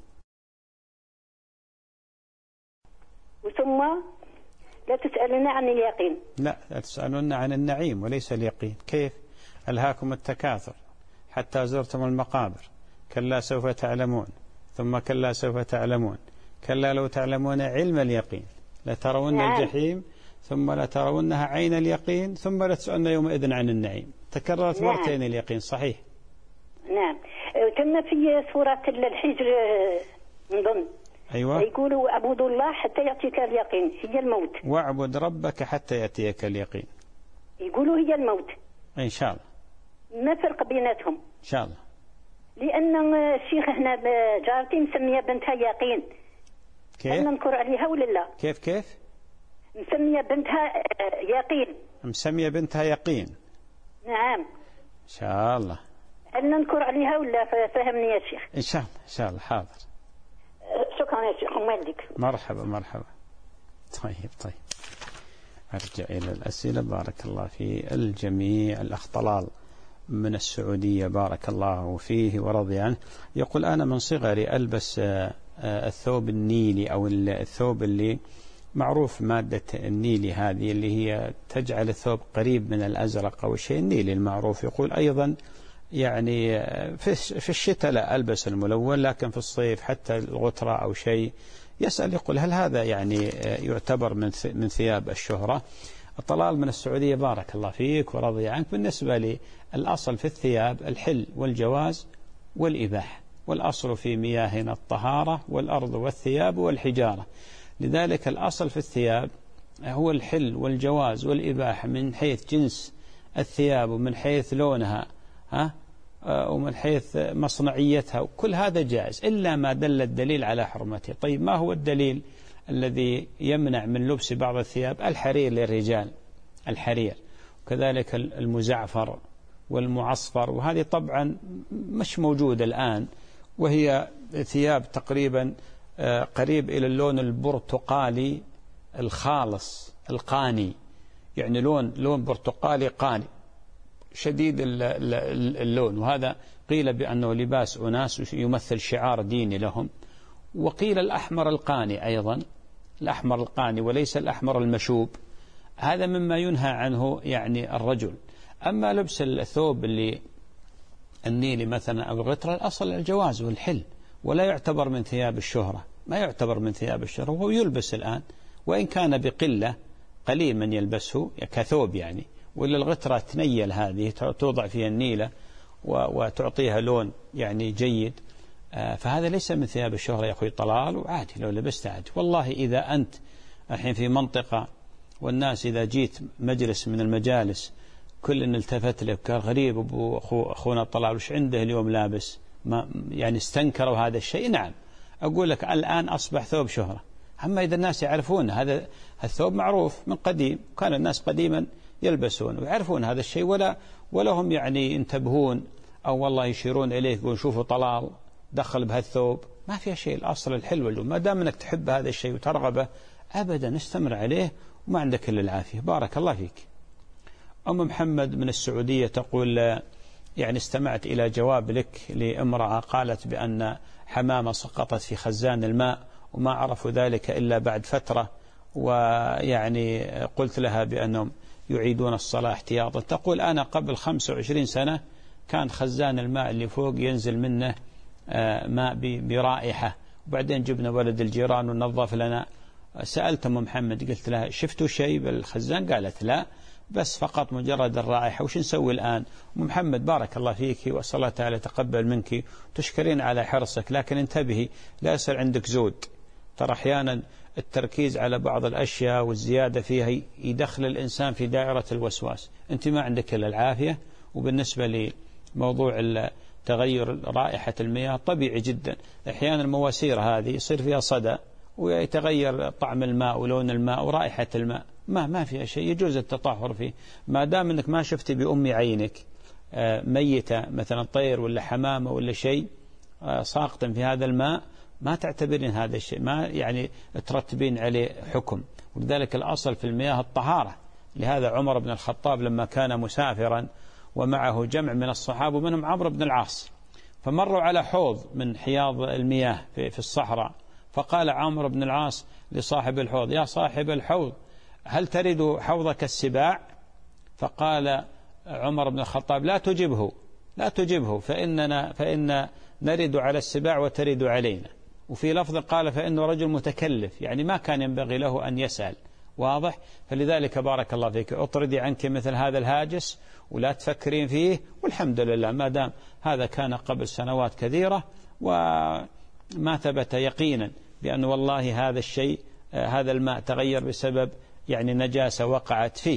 وثم لا تسألنا عن اليقين. لا، لا تسألون عن النعيم وليس اليقين. كيف؟ ألهاكم التكاثر حتى زرتم المقابر، كلا سوف تعلمون، ثم كلا سوف تعلمون، كلا لو تعلمون علم اليقين لترون نعم. الجحيم ثم لترونها عين اليقين ثم لتسألن يومئذ عن النعيم. تكررت نعم. مرتين اليقين. صحيح. نعم. ثم في سورة الحجر من ضمن أيوة. يقولوا اعبدوا الله حتى يأتيك اليقين، هي الموت. واعبد ربك حتى يأتيك اليقين. يقولوا هي الموت. إن شاء الله. ما فرق بيناتهم؟ إن شاء الله. لأن الشيخ هنا جارتي مسمية بنتها يقين. كيف؟ هل ننكر عليها ولا لا؟ كيف كيف؟ مسمية بنتها يقين. مسمية بنتها يقين. نعم. إن شاء الله. هل ننكر عليها ولا؟ فهمني يا شيخ. إن شاء الله إن شاء الله. حاضر. شكرا يا شيخ. والدك. مرحبا مرحبا. طيب طيب. أرجع إلى الأسئلة. بارك الله في الجميع. الأخ طلال من السعودية بارك الله فيه ورضي عنه يقول: أنا من صغري ألبس الثوب النيلي أو الثوب اللي معروف مادة النيلي هذه اللي هي تجعل الثوب قريب من الأزرق أو الشيء النيلي المعروف. يقول أيضا يعني في الشتاء لا ألبس الملون، لكن في الصيف حتى الغترة أو شيء. يسأل يقول: هل هذا يعني يعتبر من من ثياب الشهرة؟ طلال من السعودية بارك الله فيك ورضي عنك. بالنسبة لي الأصل في الثياب الحل والجواز والإباحة، والأصل في مياهنا الطهارة والأرض والثياب والحجارة. لذلك الأصل في الثياب هو الحل والجواز والإباحة من حيث جنس الثياب ومن حيث لونها ها ومن حيث مصنعيتها، وكل هذا جائز إلا ما دل الدليل على حرمته. طيب ما هو الدليل الذي يمنع من لبس بعض الثياب؟ الحرير للرجال، الحرير، وكذلك المزعفر والمعصفر، وهذه طبعا مش موجودة الآن، وهي ثياب تقريبا قريب إلى اللون البرتقالي الخالص القاني، يعني لون لون برتقالي قاني شديد اللون، وهذا قيل بأنه لباس أناس يمثل شعار ديني لهم. وقيل الأحمر القاني أيضا، الأحمر القاني وليس الأحمر المشوب، هذا مما ينهى عنه يعني الرجل. أما لبس الثوب اللي النيلي مثلا أو الغترة الأصل الجواز والحل، ولا يعتبر من ثياب الشهرة، ما يعتبر من ثياب الشهرة، وهو يلبس الآن وإن كان بقلة، قليل من يلبسه كثوب يعني. ولا الغترة تنيل هذه توضع فيها النيلة وتعطيها لون يعني جيد، فهذا ليس من ثياب الشهرة يا أخوي طلال، وعادي لو لبست عادي. والله إذا أنت الحين في منطقة والناس إذا جيت مجلس من المجالس كل التفت لك قال غريب أبو أخونا طلال وش عنده اليوم لابس، ما يعني استنكروا هذا الشيء، نعم أقول لك الآن أصبح ثوب شهرة. أما إذا الناس يعرفون هذا الثوب معروف من قديم، كان الناس قديما يلبسون ويعرفون هذا الشيء، ولا ولهم يعني ينتبهون أو والله يشيرون إليه يقولون شوفوا طلال دخل بهالثوب، ما فيها شيء. الأصل الحلو واللون، ما دام أنك تحب هذا الشيء وترغبه أبدا استمر عليه وما عندك إلا العافية. بارك الله فيك. أم محمد من السعودية تقول: يعني استمعت إلى جواب لك لامرأة قالت بأن حمامة سقطت في خزان الماء وما عرفوا ذلك إلا بعد فترة، ويعني قلت لها بأنهم يعيدون الصلاة احتياطا. تقول: أنا قبل خمسة وعشرين سنة كان خزان الماء اللي فوق ينزل منه ماء برائحة، وبعدين جبنا ولد الجيران ونظف لنا. سألت أم محمد قلت لها: شفتوا شيء بالخزان؟ قالت: لا، بس فقط مجرد الرائحة، وش نسوي الآن؟ أم محمد بارك الله فيك وأسأل الله تعالى تقبل منك، تشكرين على حرصك، لكن انتبهي لا يصير عندك زود. ترى أحيانا التركيز على بعض الأشياء والزيادة فيها يدخل الإنسان في دائرة الوسواس. أنت ما عندك إلا العافية. وبالنسبة لموضوع تغير رائحة المياه طبيعي جدا، أحيانا المواسير هذه يصير فيها صدى ويتغير طعم الماء ولون الماء ورائحة الماء، ما ما فيها شيء، يجوز التطهر فيه ما دام أنك ما شفت بأم عينك ميتة مثلا طير ولا حمامة ولا شيء ساقطا في هذا الماء، ما تعتبرين هذا الشيء، ما يعني ترتبين عليه حكم. ولذلك الأصل في المياه الطهارة. لهذا عمر بن الخطاب لما كان مسافرا ومعه جمع من الصحابة ومنهم عمرو بن العاص، فمروا على حوض من حياض المياه في الصحراء، فقال عمرو بن العاص لصاحب الحوض: يا صاحب الحوض هل ترد حوضك السباع؟ فقال عمر بن الخطاب: لا تجبه لا تجبه فإننا فإن نرد على السباع وترد علينا. وفي لفظ قال: فإنه رجل متكلف، يعني ما كان ينبغي له أن يسأل. واضح؟ فلذلك بارك الله فيك اطردي عنك مثل هذا الهاجس ولا تفكرين فيه، والحمد لله ما دام هذا كان قبل سنوات كثيرة وما ثبت يقينا بأن والله هذا الشيء هذا الماء تغير بسبب يعني نجاسة وقعت فيه.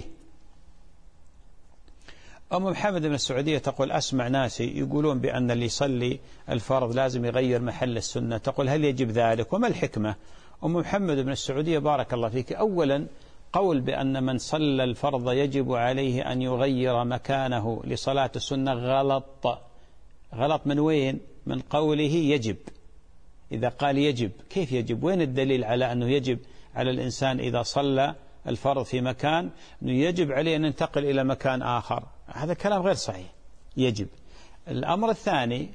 أم محمد من السعودية تقول: أسمع ناس يقولون بأن اللي يصلي الفرض لازم يغير محل السنة، تقول هل يجب ذلك وما الحكمة؟ أم محمد من السعودية بارك الله فيك، أولا قول بأن من صلى الفرض يجب عليه أن يغير مكانه لصلاة السنة غلط. غلط من وين؟ من قوله يجب. إذا قال يجب كيف يجب؟ وين الدليل على أنه يجب على الإنسان إذا صلى الفرض في مكان أنه يجب عليه أن ينتقل إلى مكان آخر، هذا كلام غير صحيح. يجب. الأمر الثاني،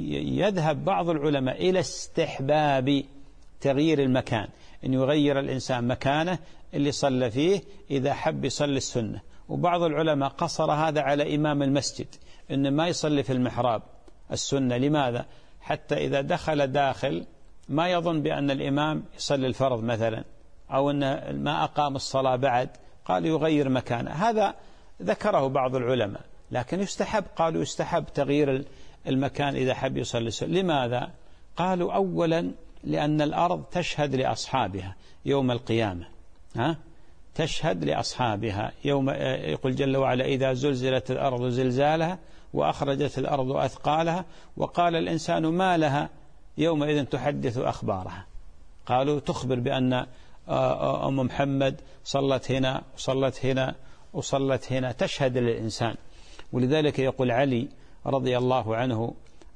يذهب بعض العلماء إلى استحباب تغيير المكان، أن يغير الإنسان مكانه اللي صلى فيه إذا حب يصلي السنة. وبعض العلماء قصر هذا على إمام المسجد، أن ما يصلي في المحراب السنة. لماذا؟ حتى إذا دخل داخل ما يظن بأن الإمام يصلي الفرض مثلا، أو أن ما أقام الصلاة بعد، قال يغير مكانه. هذا ذكره بعض العلماء، لكن يستحب، قالوا يستحب تغيير المكان إذا حب يصلي السنة. لماذا؟ قالوا أولا لأن الأرض تشهد لأصحابها يوم القيامة، ها؟ تشهد لأصحابها يوم، يقول جل وعلا إذا زلزلت الأرض زلزالها وأخرجت الأرض أثقالها وقال الإنسان ما لها يومئذ تحدث أخبارها. قالوا تخبر بأن أم محمد صلت هنا وصلت هنا وصلت هنا، تشهد للإنسان. ولذلك يقول علي رضي الله عنه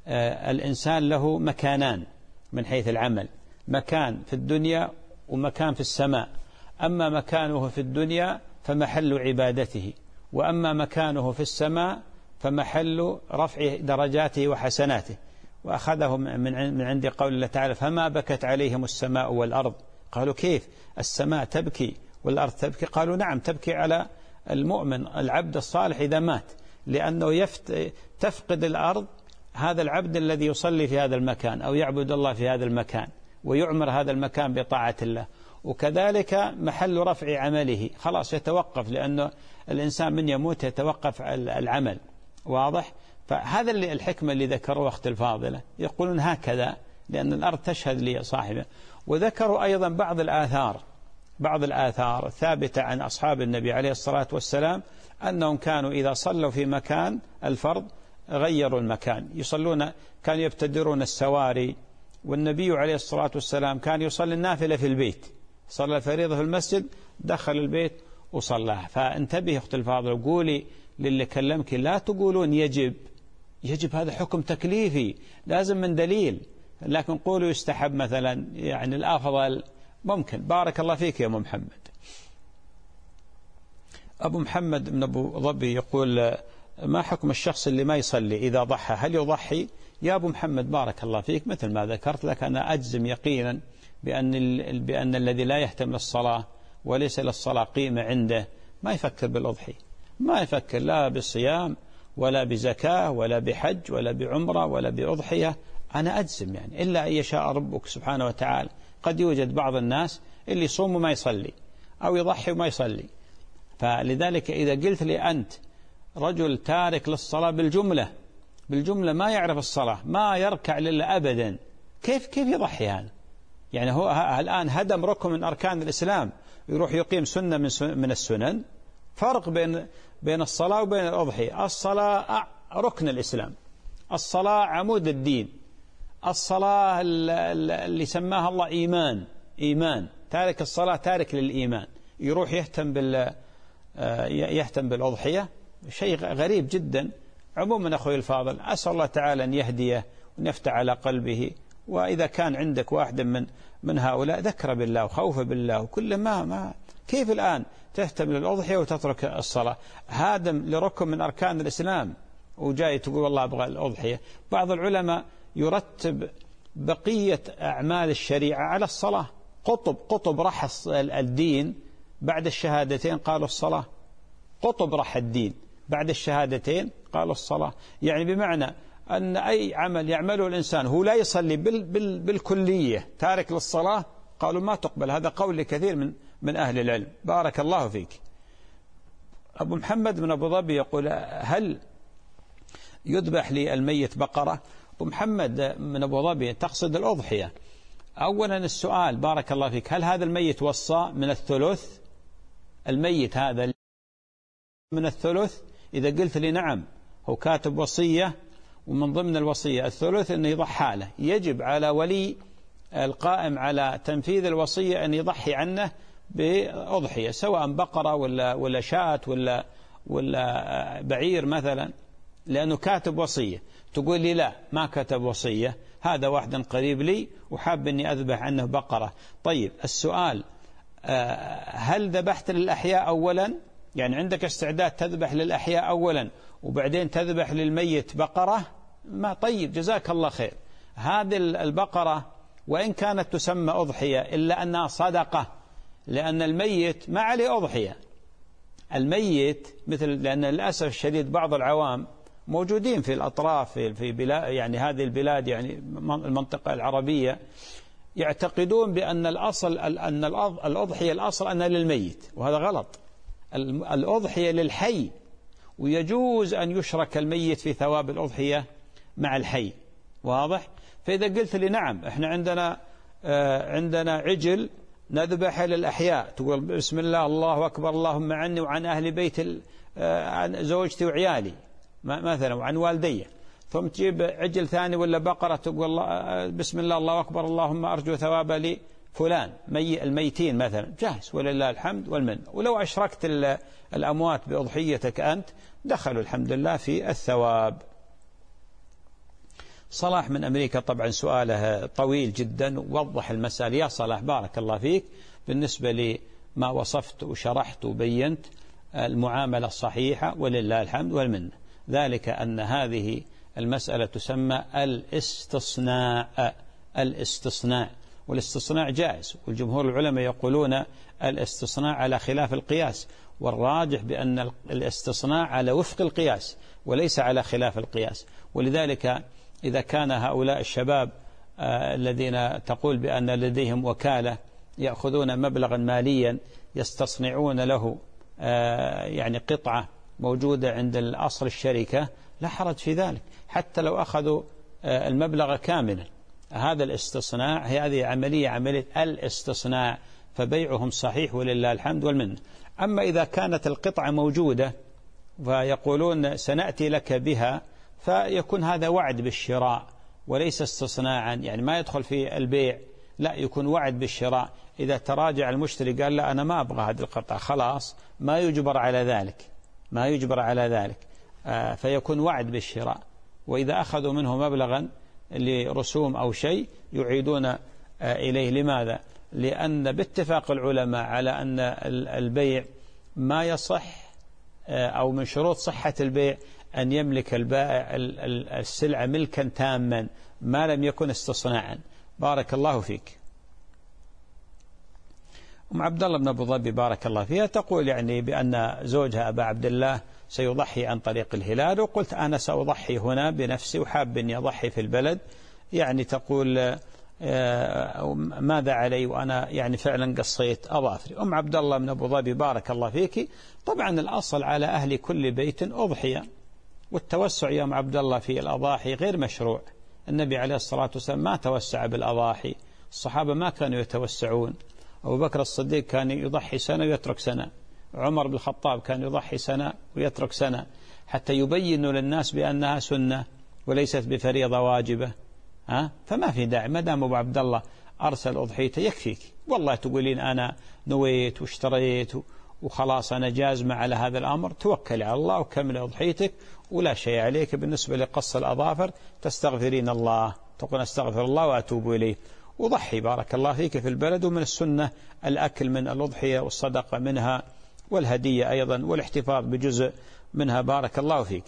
الإنسان له مكانان من حيث العمل، مكان في الدنيا ومكان في السماء. أما مكانه في الدنيا فمحل عبادته، وأما مكانه في السماء فمحل رفع درجاته وحسناته. وأخذه من عند قول الله تعالى فما بكت عليهم السماء والأرض. قالوا كيف السماء تبكي والأرض تبكي؟ قالوا نعم، تبكي على المؤمن العبد الصالح إذا مات، لأنه يفت تفقد الأرض هذا العبد الذي يصلي في هذا المكان أو يعبد الله في هذا المكان ويعمر هذا المكان بطاعة الله. وكذلك محل رفع عمله، خلاص يتوقف، لأنه الإنسان من يموت يتوقف العمل. واضح؟ فهذا اللي الحكمة اللي ذكروا أخت الفاضلة، يقولون هكذا لأن الأرض تشهد لصاحبه. وذكروا أيضا بعض الآثار بعض الآثار ثابتة عن أصحاب النبي عليه الصلاة والسلام أنهم كانوا إذا صلوا في مكان الفرض غيروا المكان، يصلون، كانوا يبتدرون السواري. والنبي عليه الصلاة والسلام كان يصلي النافلة في البيت، صلى الفريضة في المسجد، دخل البيت وصلاها. فانتبه أخت الفاضل، قولي للي كلمك لا تقولون يجب، يجب هذا حكم تكليفي لازم من دليل، لكن قولوا يستحب مثلا، يعني الأفضل ممكن. بارك الله فيك يا أبو محمد. أبو محمد من أبو ظبي يقول ما حكم الشخص اللي ما يصلي إذا ضحى، هل يضحي؟ يا أبو محمد بارك الله فيك، مثل ما ذكرت لك أنا أجزم يقينا بأن, بأن الذي لا يهتم للصلاة وليس للصلاة قيمة عنده ما يفكر بالأضحية، ما يفكر لا بالصيام ولا بزكاة ولا بحج ولا بعمرة ولا بأضحية. أنا أجزم يعني إلا أن يشاء ربك سبحانه وتعالى. قد يوجد بعض الناس اللي يصوم وما يصلي أو يضحي وما يصلي. فلذلك إذا قلت لي أنت رجل تارك للصلاة بالجملة بالجملة ما يعرف الصلاة، ما يركع لله أبدا، كيف كيف يضحي هذا؟ يعني هو الآن هدم ركن من أركان الإسلام يروح يقيم سنة من من السنن. فرق بين بين الصلاة وبين الأضحية. الصلاة ركن الإسلام، الصلاة عمود الدين، الصلاة اللي سماها الله إيمان إيمان تارك الصلاة تارك للإيمان، يروح يهتم بال يهتم بالأضحية، شيء غريب جدا. عموما أخوي الفاضل، أسأل الله تعالى أن يهديه ونفتح على قلبه. وإذا كان عندك واحد من من هؤلاء ذكر بالله وخوف بالله وكل ما ما كيف الآن تهتم للأضحية وتترك الصلاة؟ هادم لركن من أركان الإسلام وجاي تقول والله أبغى الأضحية. بعض العلماء يرتب بقية أعمال الشريعة على الصلاة. قطب قطب رح الدين بعد الشهادتين قالوا الصلاة، قطب رح الدين بعد الشهادتين قالوا الصلاة. يعني بمعنى أن أي عمل يعمله الإنسان هو لا يصلي بال بال بالكلية تارك للصلاة، قالوا ما تقبل. هذا قول لكثير من من أهل العلم. بارك الله فيك. أبو محمد من أبو ظبي يقول هل يذبح للميت بقرة؟ أبو محمد من أبو ظبي تقصد الأضحية. أولا السؤال بارك الله فيك، هل هذا الميت وصى من الثلث؟ الميت هذا من الثلث؟ إذا قلت لي نعم هو كاتب وصية ومن ضمن الوصية الثلث أن يضحى له، يجب على ولي القائم على تنفيذ الوصية أن يضحي عنه بأضحية، سواء بقرة ولا ولا شاة ولا ولا بعير مثلا، لأنه كاتب وصية. تقول لي لا ما كتب وصية، هذا واحد قريب لي وحاب أني أذبح عنه بقرة. طيب السؤال هل ذبحت للأحياء أولا؟ يعني عندك استعداد تذبح للأحياء أولا وبعدين تذبح للميت بقرة؟ ما طيب، جزاك الله خير. هذه البقرة وإن كانت تسمى أضحية إلا أنها صدقة، لأن الميت ما عليه أضحية. الميت مثل، لأن للأسف الشديد بعض العوام موجودين في الأطراف في بلاد، يعني هذه البلاد، يعني المنطقة العربية، يعتقدون بأن الأصل أن الأضحية الأصل أنها للميت، وهذا غلط. الأضحية للحي، ويجوز أن يشرك الميت في ثواب الأضحية مع الحي. واضح؟ فإذا قلت لي نعم إحنا عندنا آه عندنا عجل نذبح للأحياء، تقول بسم الله الله أكبر اللهم عني وعن أهل بيت آه عن زوجتي وعيالي مثلا وعن والدي، ثم تجيب عجل ثاني ولا بقرة تقول آه بسم الله الله أكبر اللهم أرجو ثواب لي فلان مي الميتين مثلا، جاهز ولله الحمد والمن. ولو أشركت الأموات بأضحيتك أنت دخلوا الحمد لله في الثواب. صلاح من أمريكا طبعا سؤاله طويل جدا ووضح المسألة. يا صلاح بارك الله فيك، بالنسبة لما وصفت وشرحت وبينت المعاملة الصحيحة ولله الحمد والمن، ذلك أن هذه المسألة تسمى الاستصناع. الاستصناع والاستصناع جائز، والجمهور العلماء يقولون الاستصناع على خلاف القياس، والراجح بأن الاستصناع على وفق القياس وليس على خلاف القياس. ولذلك إذا كان هؤلاء الشباب آه الذين تقول بأن لديهم وكالة يأخذون مبلغا ماليا يستصنعون له آه يعني قطعة موجودة عند الأصل الشركة، لا حرج في ذلك حتى لو أخذوا آه المبلغ كاملا. هذا الاستصناع، هذه عملية عملية الاستصناع، فبيعهم صحيح ولله الحمد والمنة. أما إذا كانت القطعة موجودة فيقولون سنأتي لك بها، فيكون هذا وعد بالشراء وليس استصناعا، يعني ما يدخل في البيع، لا يكون وعد بالشراء. إذا تراجع المشتري قال لا أنا ما أبغى هذه القطعة، خلاص ما يجبر على ذلك، ما يجبر على ذلك آه فيكون وعد بالشراء. وإذا أخذوا منه مبلغا لرسوم أو شيء يعيدون آه إليه. لماذا؟ لأن باتفاق العلماء على أن البيع ما يصح آه أو من شروط صحة البيع أن يملك البائع السلعة ملكا تاما ما لم يكن استصناعا. بارك الله فيك. أم عبد الله بن أبو ظبي بارك الله فيها تقول يعني بأن زوجها أبا عبد الله سيضحي عن طريق الهلال، وقلت أنا سأضحي هنا بنفسي وحاب أن يضحي في البلد. يعني تقول ماذا علي وأنا يعني فعلا قصيت أظافري. أم عبد الله بن أبو ظبي بارك الله فيك، طبعا الأصل على أهل كل بيت أضحية، والتوسع يا أم عبد الله في الأضاحي غير مشروع. النبي عليه الصلاة والسلام ما توسع بالأضاحي، الصحابة ما كانوا يتوسعون. أبو بكر الصديق كان يضحي سنة ويترك سنة، عمر بن الخطاب كان يضحي سنة ويترك سنة، حتى يبينوا للناس بأنها سنة وليست بفريضة واجبة. ها؟ فما في داعي، ما دام أبو عبد الله أرسل أضحيته يكفيك. والله تقولين أنا نويت واشتريت وخلاص أنا جازمة على هذا الأمر، توكل على الله وكمل أضحيتك ولا شيء عليك. بالنسبة لقص الأظافر تستغفرين الله، تقول أستغفر الله وأتوب إليه، وضحي بارك الله فيك في البلد. ومن السنة الأكل من الأضحية والصدقة منها والهدية أيضا والاحتفاظ بجزء منها. بارك الله فيك.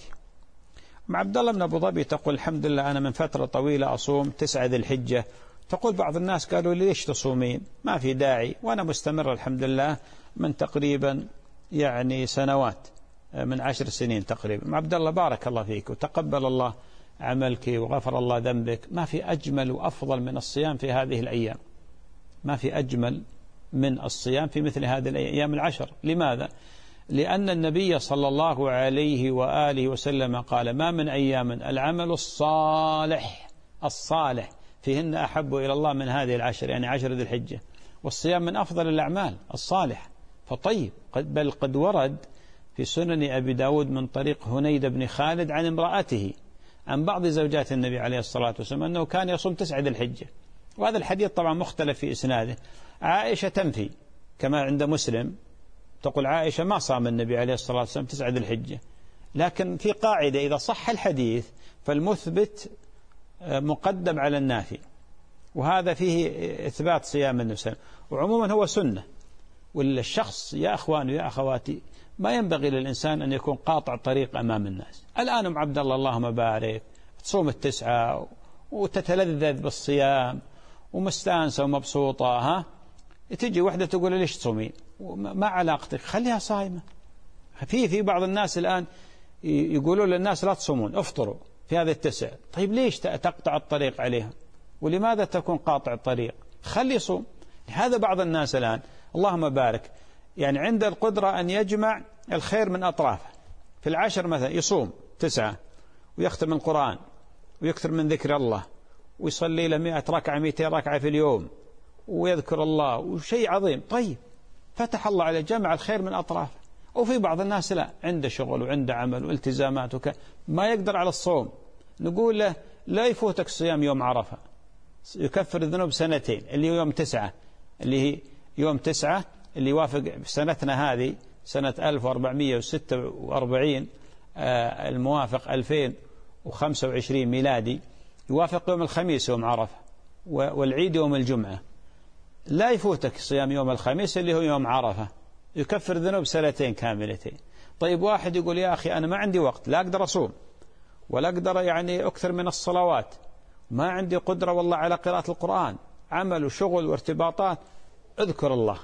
مع عبد الله بن أبو ظبي تقول الحمد لله أنا من فترة طويلة أصوم تسعة ذي الحجة. تقول بعض الناس قالوا لي ليش تصومين؟ ما في داعي، وأنا مستمر الحمد لله من تقريبا يعني سنوات، من عشر سنين تقريبا. مع عبد الله بارك الله فيك وتقبل الله عملك وغفر الله ذنبك. ما في أجمل وأفضل من الصيام في هذه الأيام، ما في أجمل من الصيام في مثل هذه الأيام العشر. لماذا؟ لأن النبي صلى الله عليه وآله وسلم قال ما من أيام العمل الصالح الصالح فيهن أحب إلى الله من هذه العشر، يعني عشر ذي الحجة. والصيام من أفضل الأعمال الصالح. فطيب قد بل قد ورد في سنن أبي داود من طريق هنيد بن خالد عن امرأته عن بعض زوجات النبي عليه الصلاة والسلام أنه كان يصوم تسعة ذي الحجة. وهذا الحديث طبعا مختلف في إسناده. عائشة تنفي كما عند مسلم، تقول عائشة ما صام النبي عليه الصلاة والسلام تسعة ذي الحجة. لكن في قاعدة إذا صح الحديث فالمثبت مقدم على النافي، وهذا فيه إثبات صيام النبي. وعموما هو سنة والشخص يا أخواني ويا أخواتي ما ينبغي للإنسان أن يكون قاطع طريق أمام الناس. الآن أم عبد الله اللهم بارك تصوم التسعة وتتلذذ بالصيام ومستانسة ومبسوطة، ها تجي وحدة تقول ليش تصومين؟ ما علاقتك؟ خليها صائمة. في في بعض الناس الآن يقولون للناس لا تصومون، افطروا في هذا التسع. طيب ليش تقطع الطريق عليها؟ ولماذا تكون قاطع الطريق؟ خلي يصوم. هذا بعض الناس الآن اللهم بارك يعني عنده القدرة أن يجمع الخير من أطرافه. في العشر مثلا يصوم تسعة ويختم القرآن ويكثر من ذكر الله ويصلي له مئة ركعة مئتين ركعة في اليوم ويذكر الله وشيء عظيم. طيب فتح الله عليه جمع الخير من أطرافه. وفي بعض الناس لا، عنده شغل وعنده عمل والتزامات وك... ما يقدر على الصوم. نقول له لا يفوتك صيام يوم عرفة، يكفر الذنوب سنتين، اللي هو يوم تسعة، اللي هي يوم تسعة اللي يوافق سنتنا هذه سنة ألف وأربعمئة وستة وأربعين آه الموافق ألفين وخمسة وعشرين ميلادي، يوافق يوم الخميس يوم عرفة والعيد يوم الجمعة. لا يفوتك صيام يوم الخميس اللي هو يوم عرفة، يكفر ذنوب سنتين كاملتين. طيب واحد يقول يا أخي أنا ما عندي وقت، لا أقدر أصوم ولا أقدر يعني أكثر من الصلوات، ما عندي قدرة والله على قراءة القرآن، عمل وشغل وارتباطات. اذكر الله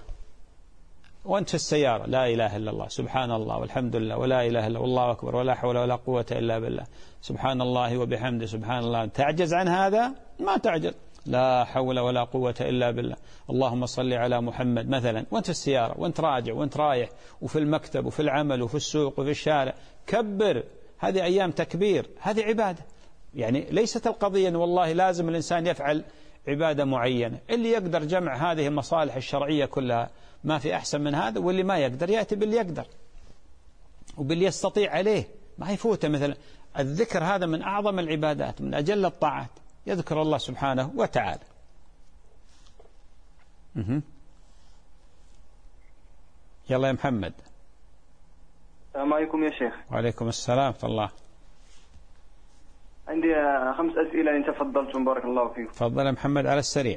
وأنت في السيارة، لا إله إلا الله سبحان الله والحمد لله ولا إله إلا الله أكبر ولا حول ولا قوة إلا بالله سبحان الله وبحمده سبحان الله. تعجز عن هذا؟ ما تعجز. لا حول ولا قوة إلا بالله. اللهم صل على محمد مثلا وانت في السيارة وانت راجع وانت رايح وفي المكتب وفي العمل وفي السوق وفي الشارع، كبر. هذه أيام تكبير، هذه عبادة. يعني ليست القضية والله لازم الإنسان يفعل عبادة معينة. اللي يقدر جمع هذه المصالح الشرعية كلها ما في أحسن من هذا، واللي ما يقدر يأتي باللي يقدر وباللي يستطيع عليه، ما يفوته. مثلا الذكر هذا من أعظم العبادات، من أجل الطاعات، يذكر الله سبحانه وتعالى. مه. يلا يا محمد. السلام عليكم يا شيخ. وعليكم السلام ورحمة الله. عندي خمس أسئلة إن تفضلتم بارك الله فيكم. تفضل يا محمد على السريع.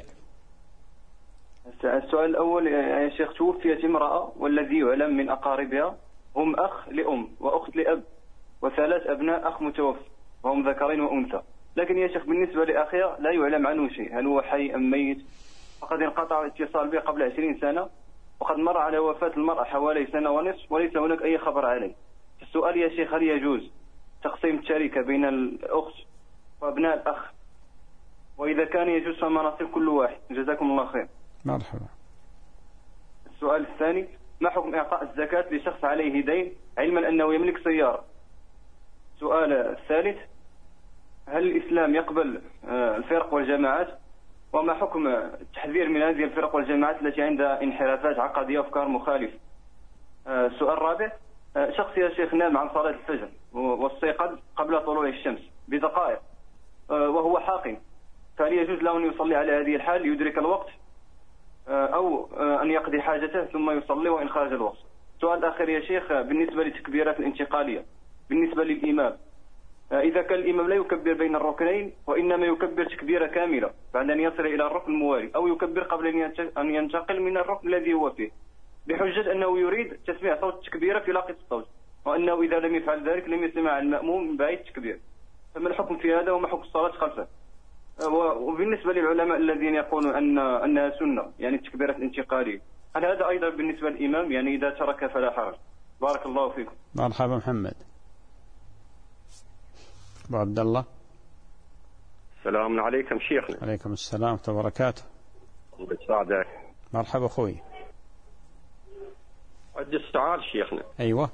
السؤال الأول يا شيخ، توفيت امرأة والذي يعلم من أقاربها هم أخ لأم وأخت لأب وثلاث أبناء أخ متوفى وهم ذكرين وأنثى، لكن يا شيخ بالنسبة لأخيها لا يعلم عنه شيء، هل هو حي أم ميت؟ فقد انقطع الاتصال به قبل عشرين سنة، وقد مر على وفاة المرأة حوالي سنة ونصف وليس هناك أي خبر عليه. السؤال يا شيخ، هل يجوز تقسيم الشركة بين الأخت وأبناء الأخ؟ وإذا كان يجوز فما نصيب كل واحد؟ جزاكم الله خير. مرحبا. السؤال الثاني، ما حكم إعطاء الزكاة لشخص عليه دين علما أنه يملك سيارة؟ السؤال الثالث، هل الإسلام يقبل الفرق والجماعات؟ وما حكم التحذير من هذه الفرق والجماعات التي عندها انحرافات عقدية وأفكار مخالفة؟ السؤال الرابع، شخص يا شيخ نام عن صلاة الفجر واستيقظ قبل طلوع الشمس بدقائق وهو حاقن، فهل يجوز له أن يصلي على هذه الحال ليدرك الوقت أو أن يقضي حاجته ثم يصلي وإن خرج الوقت؟ السؤال الأخير يا شيخ، بالنسبة للتكبيرات الانتقالية بالنسبة للإمام، إذا كان الإمام لا يكبر بين الركنين وإنما يكبر تكبيرة كاملة بعد أن يصل إلى الركن الموالي، أو يكبر قبل أن ينتقل من الركن الذي هو فيه، بحجة أنه يريد تسميع صوت التكبيرة في لاقط الصوت، وأنه إذا لم يفعل ذلك لم يسمع المأموم من بعيد التكبير، فما الحكم في هذا وما حكم الصلاة خلفه؟ وبالنسبة للعلماء الذين يقولون أن أنها سنة يعني التكبيرات الانتقالية، هل هذا أيضا بالنسبة للإمام يعني إذا ترك فلا حرج؟ بارك الله فيكم. مرحبا محمد. أبو عبد الله. السلام عليكم شيخنا. عليكم السلام ورحمة الله وبركاته. الله يسعدك. مرحبا أخوي. عندي السؤال شيخنا. أيوة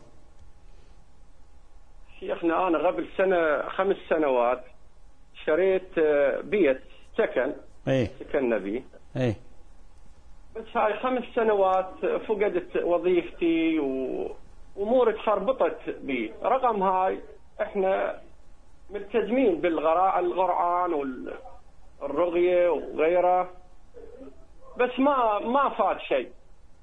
شيخنا، أنا قبل سنة خمس سنوات شريت بيت سكن. ايه سكننا بيه. ايه بس هاي خمس سنوات فقدت وظيفتي وأموري تخربطت بي، رقم هاي احنا ملتزمين بالقراءة القرآن والرقية وغيره، بس ما ما فات شيء.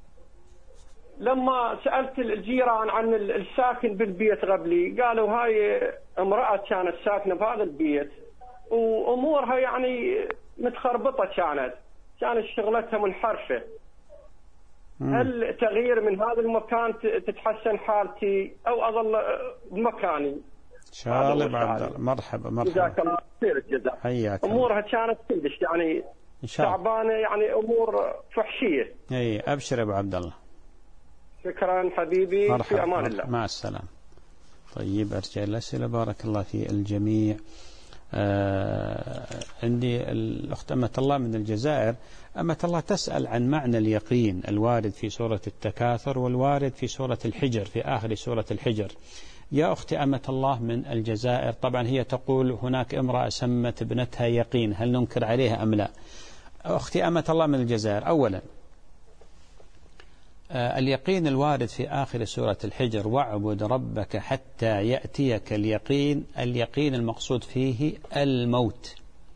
لما سألت الجيران عن الساكن بالبيت قبلي قالوا هاي امرأة كانت ساكنة في هذا البيت وأمورها يعني متخربطة، كانت كانت شغلتها منحرفة، هل تغيير من هذا المكان تتحسن حالتي أو أظل بمكاني؟ إن شاء الله بعد الله. مرحبا مرحبا. جزاك الله خير الجزاء. حياك. أمورها كانت كلش يعني تعبانة، يعني أمور فحشية. أي أبشر أبو عبد الله. شكرا حبيبي. مرحبا. في أمان الله. مع السلامة. طيب أرجع الأسئلة. بارك الله في الجميع. آه عندي الأخت أمة الله من الجزائر. أمة الله تسأل عن معنى اليقين الوارد في سورة التكاثر والوارد في سورة الحجر في آخر سورة الحجر. يا أختي أمة الله من الجزائر، طبعا هي تقول هناك امرأة سمت ابنتها يقين، هل ننكر عليها أم لا؟ أختي أمة الله من الجزائر، أولا آه اليقين الوارد في آخر سورة الحجر واعبد ربك حتى يأتيك اليقين، اليقين المقصود فيه الموت،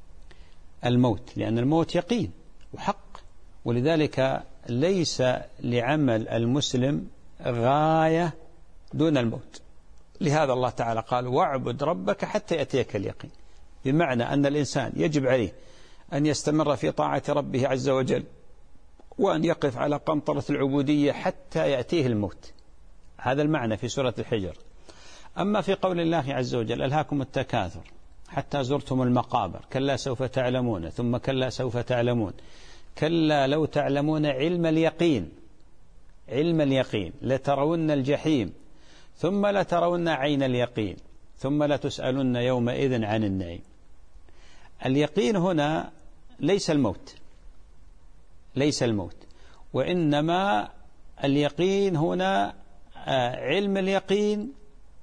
الموت لأن الموت يقين وحق، ولذلك ليس لعمل المسلم غاية دون الموت. لهذا الله تعالى قال واعبد ربك حتى يأتيك اليقين، بمعنى أن الإنسان يجب عليه أن يستمر في طاعة ربه عز وجل وأن يقف على قنطرة العبودية حتى يأتيه الموت. هذا المعنى في سورة الحجر. أما في قول الله عز وجل ألهاكم التكاثر حتى زرتم المقابر كلا سوف تعلمون ثم كلا سوف تعلمون كلا لو تعلمون علم اليقين، علم اليقين لترون الجحيم ثم لترون عين اليقين ثم لتسألن يومئذ عن النعيم. اليقين هنا ليس الموت، ليس الموت، وإنما اليقين هنا علم اليقين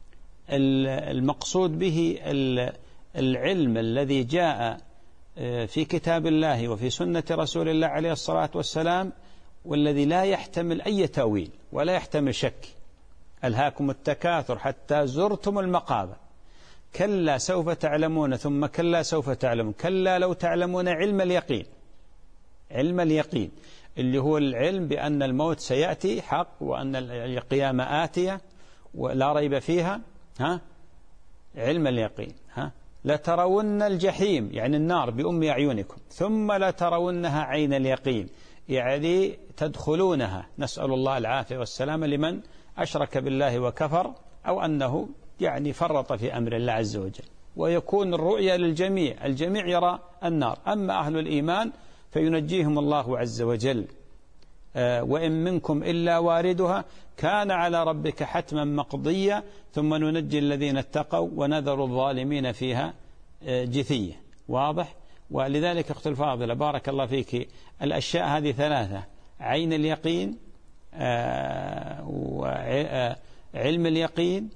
المقصود به العلم الذي جاء في كتاب الله وفي سنة رسول الله عليه الصلاة والسلام، والذي لا يحتمل أي تأويل ولا يحتمل شك. ألهاكم التكاثر حتى زرتم المقابر كلا سوف تعلمون ثم كلا سوف تعلمون كلا لو تعلمون علم اليقين، علم اليقين اللي هو العلم بأن الموت سيأتي حق وأن القيامة آتية ولا ريب فيها، ها علم اليقين. ها لترون الجحيم يعني النار بأم أعينكم ثم لترونها عين اليقين، يعني تدخلونها، نسأل الله العافية والسلامة لمن أشرك بالله وكفر أو أنه يعني فرط في أمر الله عز وجل، ويكون الرؤيا للجميع، الجميع يرى النار. أما أهل الإيمان فينجيهم الله عز وجل. آه وإن منكم إلا واردها كان على ربك حتما مقضيا ثم ننجي الذين اتقوا ونذر الظالمين فيها آه جثية. واضح؟ ولذلك أخت الفاضلة بارك الله فيك، الأشياء هذه ثلاثة: عين اليقين آه وعلم اليقين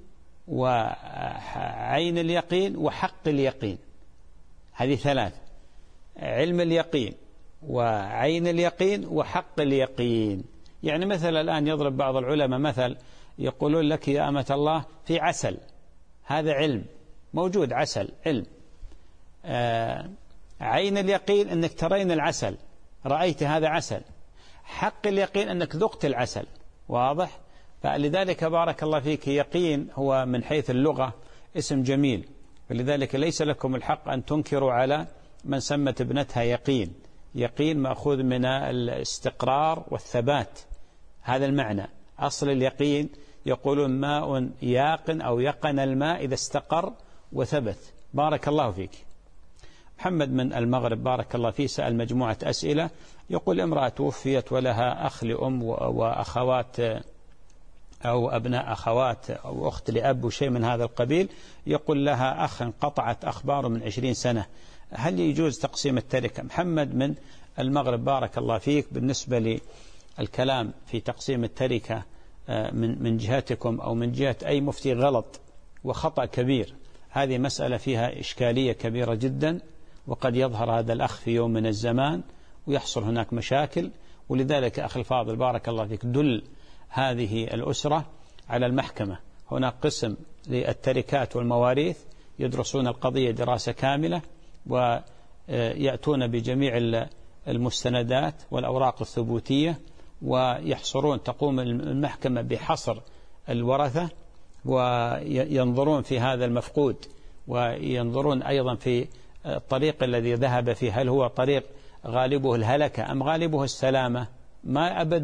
وعين اليقين وحق اليقين. هذه ثلاثة: علم اليقين وعين اليقين وحق اليقين. يعني مثلا الآن يضرب بعض العلماء مثل، يقولون لك يا أمة الله في عسل، هذا علم موجود، عسل علم. آه عين اليقين أنك ترين العسل، رأيت هذا عسل. حق اليقين أنك ذقت العسل. واضح؟ فلذلك بارك الله فيك يقين هو من حيث اللغة اسم جميل، فلذلك ليس لكم الحق أن تنكروا على من سمت ابنتها يقين. يقين مأخوذ من الاستقرار والثبات، هذا المعنى. أصل اليقين يقولون ماء ياقن أو يقن الماء إذا استقر وثبت. بارك الله فيك. محمد من المغرب بارك الله فيه سأل مجموعة أسئلة، يقول امرأة توفيت ولها أخ لأم وأخوات أو أبناء أخوات أو أخت لأب وشيء من هذا القبيل، يقول لها أخ انقطعت أخباره من عشرين سنة، هل يجوز تقسيم التركة؟ محمد من المغرب بارك الله فيك، بالنسبة للكلام في تقسيم التركة من من جهتكم أو من جهة أي مفتي غلط وخطأ كبير. هذه مسألة فيها إشكالية كبيرة جدا، وقد يظهر هذا الأخ في يوم من الزمان ويحصل هناك مشاكل. ولذلك أخي الفاضل بارك الله فيك دل هذه الأسرة على المحكمة. هناك قسم للتركات والمواريث يدرسون القضية دراسة كاملة ويأتون بجميع المستندات والأوراق الثبوتية، ويحصرون تقوم المحكمة بحصر الورثة وينظرون في هذا المفقود، وينظرون أيضا في الطريق الذي ذهب فيه، هل هو طريق غالبه الهلكة أم غالبه السلامة. ما أبدا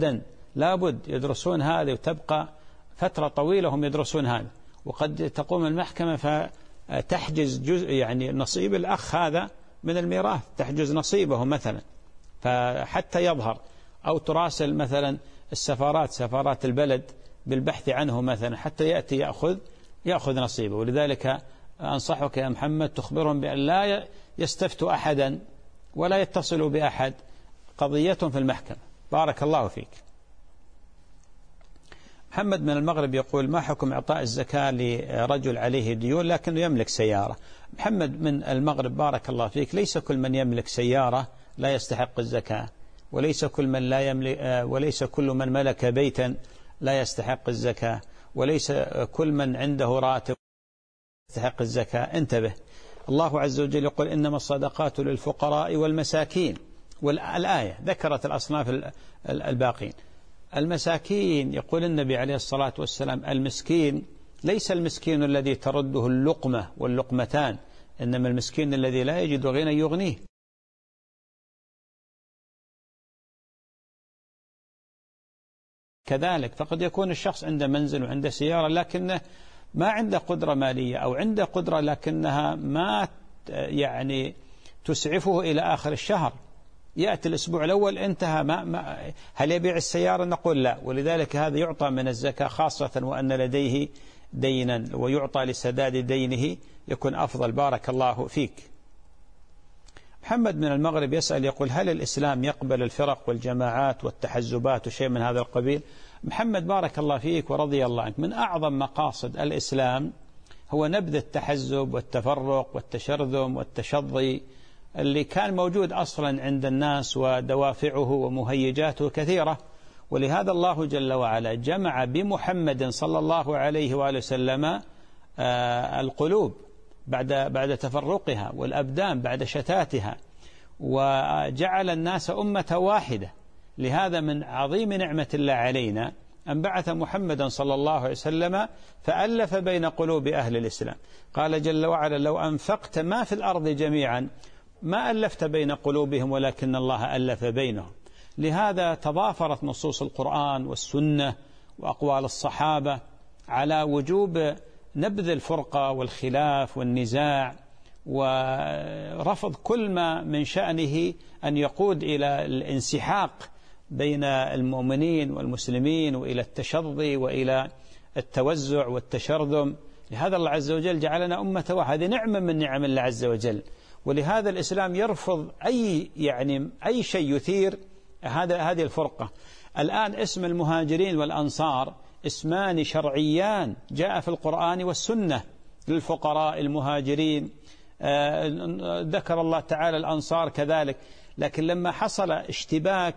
لابد يدرسون هذه، وتبقى فترة طويلة هم يدرسون هذا، وقد تقوم المحكمة فتحجز جزء يعني نصيب الأخ هذا من الميراث، تحجز نصيبه مثلا فحتى يظهر، أو تراسل مثلا السفارات سفارات البلد بالبحث عنه مثلا حتى يأتي يأخذ يأخذ نصيبه. ولذلك أنصحك يا محمد تخبرهم بأن لا يستفتوا أحدا ولا يتصلوا بأحد، قضيتهم في المحكمة. بارك الله فيك. محمد من المغرب يقول: ما حكم إعطاء الزكاة لرجل عليه ديون لكنه يملك سيارة؟ محمد من المغرب بارك الله فيك، ليس كل من يملك سيارة لا يستحق الزكاة، وليس كل من لا يملك وليس كل من ملك بيتا لا يستحق الزكاة، وليس كل من عنده راتب يستحق الزكاة. انتبه، الله عز وجل يقول: إنما الصدقات للفقراء والمساكين، والآية ذكرت الأصناف الباقين. المساكين يقول النبي عليه الصلاة والسلام: المسكين ليس المسكين الذي ترده اللقمة واللقمتان، إنما المسكين الذي لا يجد غنى يغنيه. كذلك فقد يكون الشخص عنده منزل وعنده سيارة لكنه ما عنده قدرة مالية، أو عنده قدرة لكنها ما يعني تسعفه إلى آخر الشهر، يأتي الأسبوع الأول انتهى، ما ما هل يبيع السيارة؟ نقول لا. ولذلك هذا يعطى من الزكاة، خاصة وأن لديه دينا ويعطى لسداد دينه يكون أفضل. بارك الله فيك. محمد من المغرب يسأل يقول: هل الإسلام يقبل الفرق والجماعات والتحزبات وشيء من هذا القبيل؟ محمد بارك الله فيك ورضي الله عنك، من أعظم مقاصد الإسلام هو نبذ التحزب والتفرق والتشرذم والتشظي اللي كان موجود أصلا عند الناس، ودوافعه ومهيجاته كثيرة. ولهذا الله جل وعلا جمع بمحمد صلى الله عليه وآله وسلم القلوب بعد بعد تفرقها، والأبدان بعد شتاتها، وجعل الناس أمة واحدة. لهذا من عظيم نعمة الله علينا أن بعث محمدا صلى الله عليه وسلم فألف بين قلوب أهل الإسلام. قال جل وعلا: لو أنفقت ما في الأرض جميعا ما ألفت بين قلوبهم ولكن الله ألف بينهم. لهذا تضافرت نصوص القرآن والسنة وأقوال الصحابة على وجوب نبذ الفرقة والخلاف والنزاع، ورفض كل ما من شأنه أن يقود إلى الانسحاق بين المؤمنين والمسلمين، وإلى التشظي وإلى التوزع والتشرذم. لهذا الله عز وجل جعلنا أمة واحدة، هذه نعمة من نعم الله عز وجل. ولهذا الإسلام يرفض أي يعني أي شيء يثير هذا هذه الفرقة. الآن اسم المهاجرين والأنصار اسمان شرعيان جاء في القرآن والسنة للفقراء المهاجرين، آه ذكر الله تعالى الأنصار كذلك. لكن لما حصل اشتباك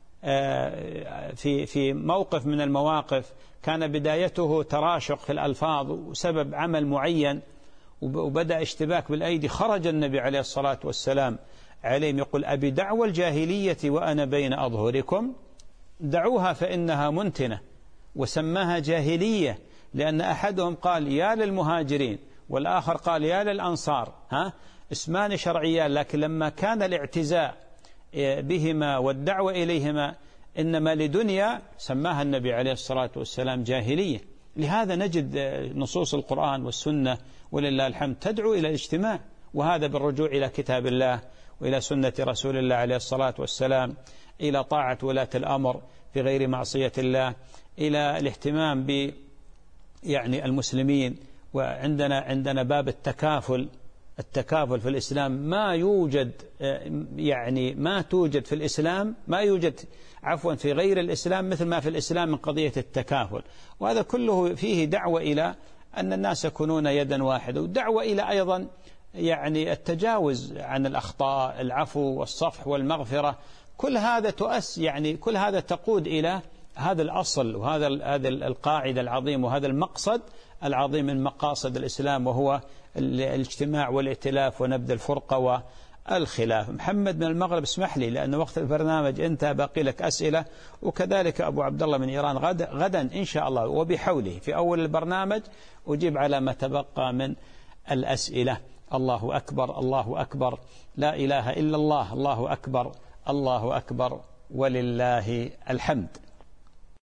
آه في في موقف من المواقف كان بدايته تراشق في الألفاظ وسبب عمل معين، وبدأ اشتباك بالأيدي، خرج النبي عليه الصلاة والسلام عليهم يقول: أبي دعوى الجاهلية وأنا بين أظهركم، دعوها فإنها منتنة. وسماها جاهلية لأن أحدهم قال يا للمهاجرين والآخر قال يا للأنصار، ها اسمان شرعيان، لكن لما كان الاعتزاء بهما والدعوة إليهما إنما لدنيا سماها النبي عليه الصلاة والسلام جاهلية. لهذا نجد نصوص القرآن والسنة ولله الحمد تدعو إلى الاجتماع، وهذا بالرجوع إلى كتاب الله وإلى سنة رسول الله عليه الصلاة والسلام، إلى طاعة ولاة الأمر في غير معصية الله، إلى الاهتمام ب يعني المسلمين. وعندنا عندنا باب التكافل، التكافل في الإسلام ما يوجد يعني ما توجد في الإسلام ما يوجد عفوا في غير الإسلام مثل ما في الإسلام من قضية التكافل. وهذا كله فيه دعوة إلى أن الناس يكونون يدا واحدة، ودعوة إلى أيضا يعني التجاوز عن الأخطاء، العفو والصفح والمغفرة. كل هذا تؤس يعني كل هذا تقود إلى هذا الأصل وهذا هذا القاعدة العظيم وهذا المقصد العظيم من مقاصد الإسلام، وهو الاجتماع والائتلاف ونبذ الفرقة والخلاف. محمد من المغرب اسمح لي لأن وقت البرنامج انتهى، باقي لك أسئلة، وكذلك أبو عبد الله من إيران غدا, غدا إن شاء الله وبحوله في أول البرنامج أجيب على ما تبقى من الأسئلة. الله أكبر، الله أكبر، لا إله إلا الله، الله أكبر، الله أكبر، ولله الحمد.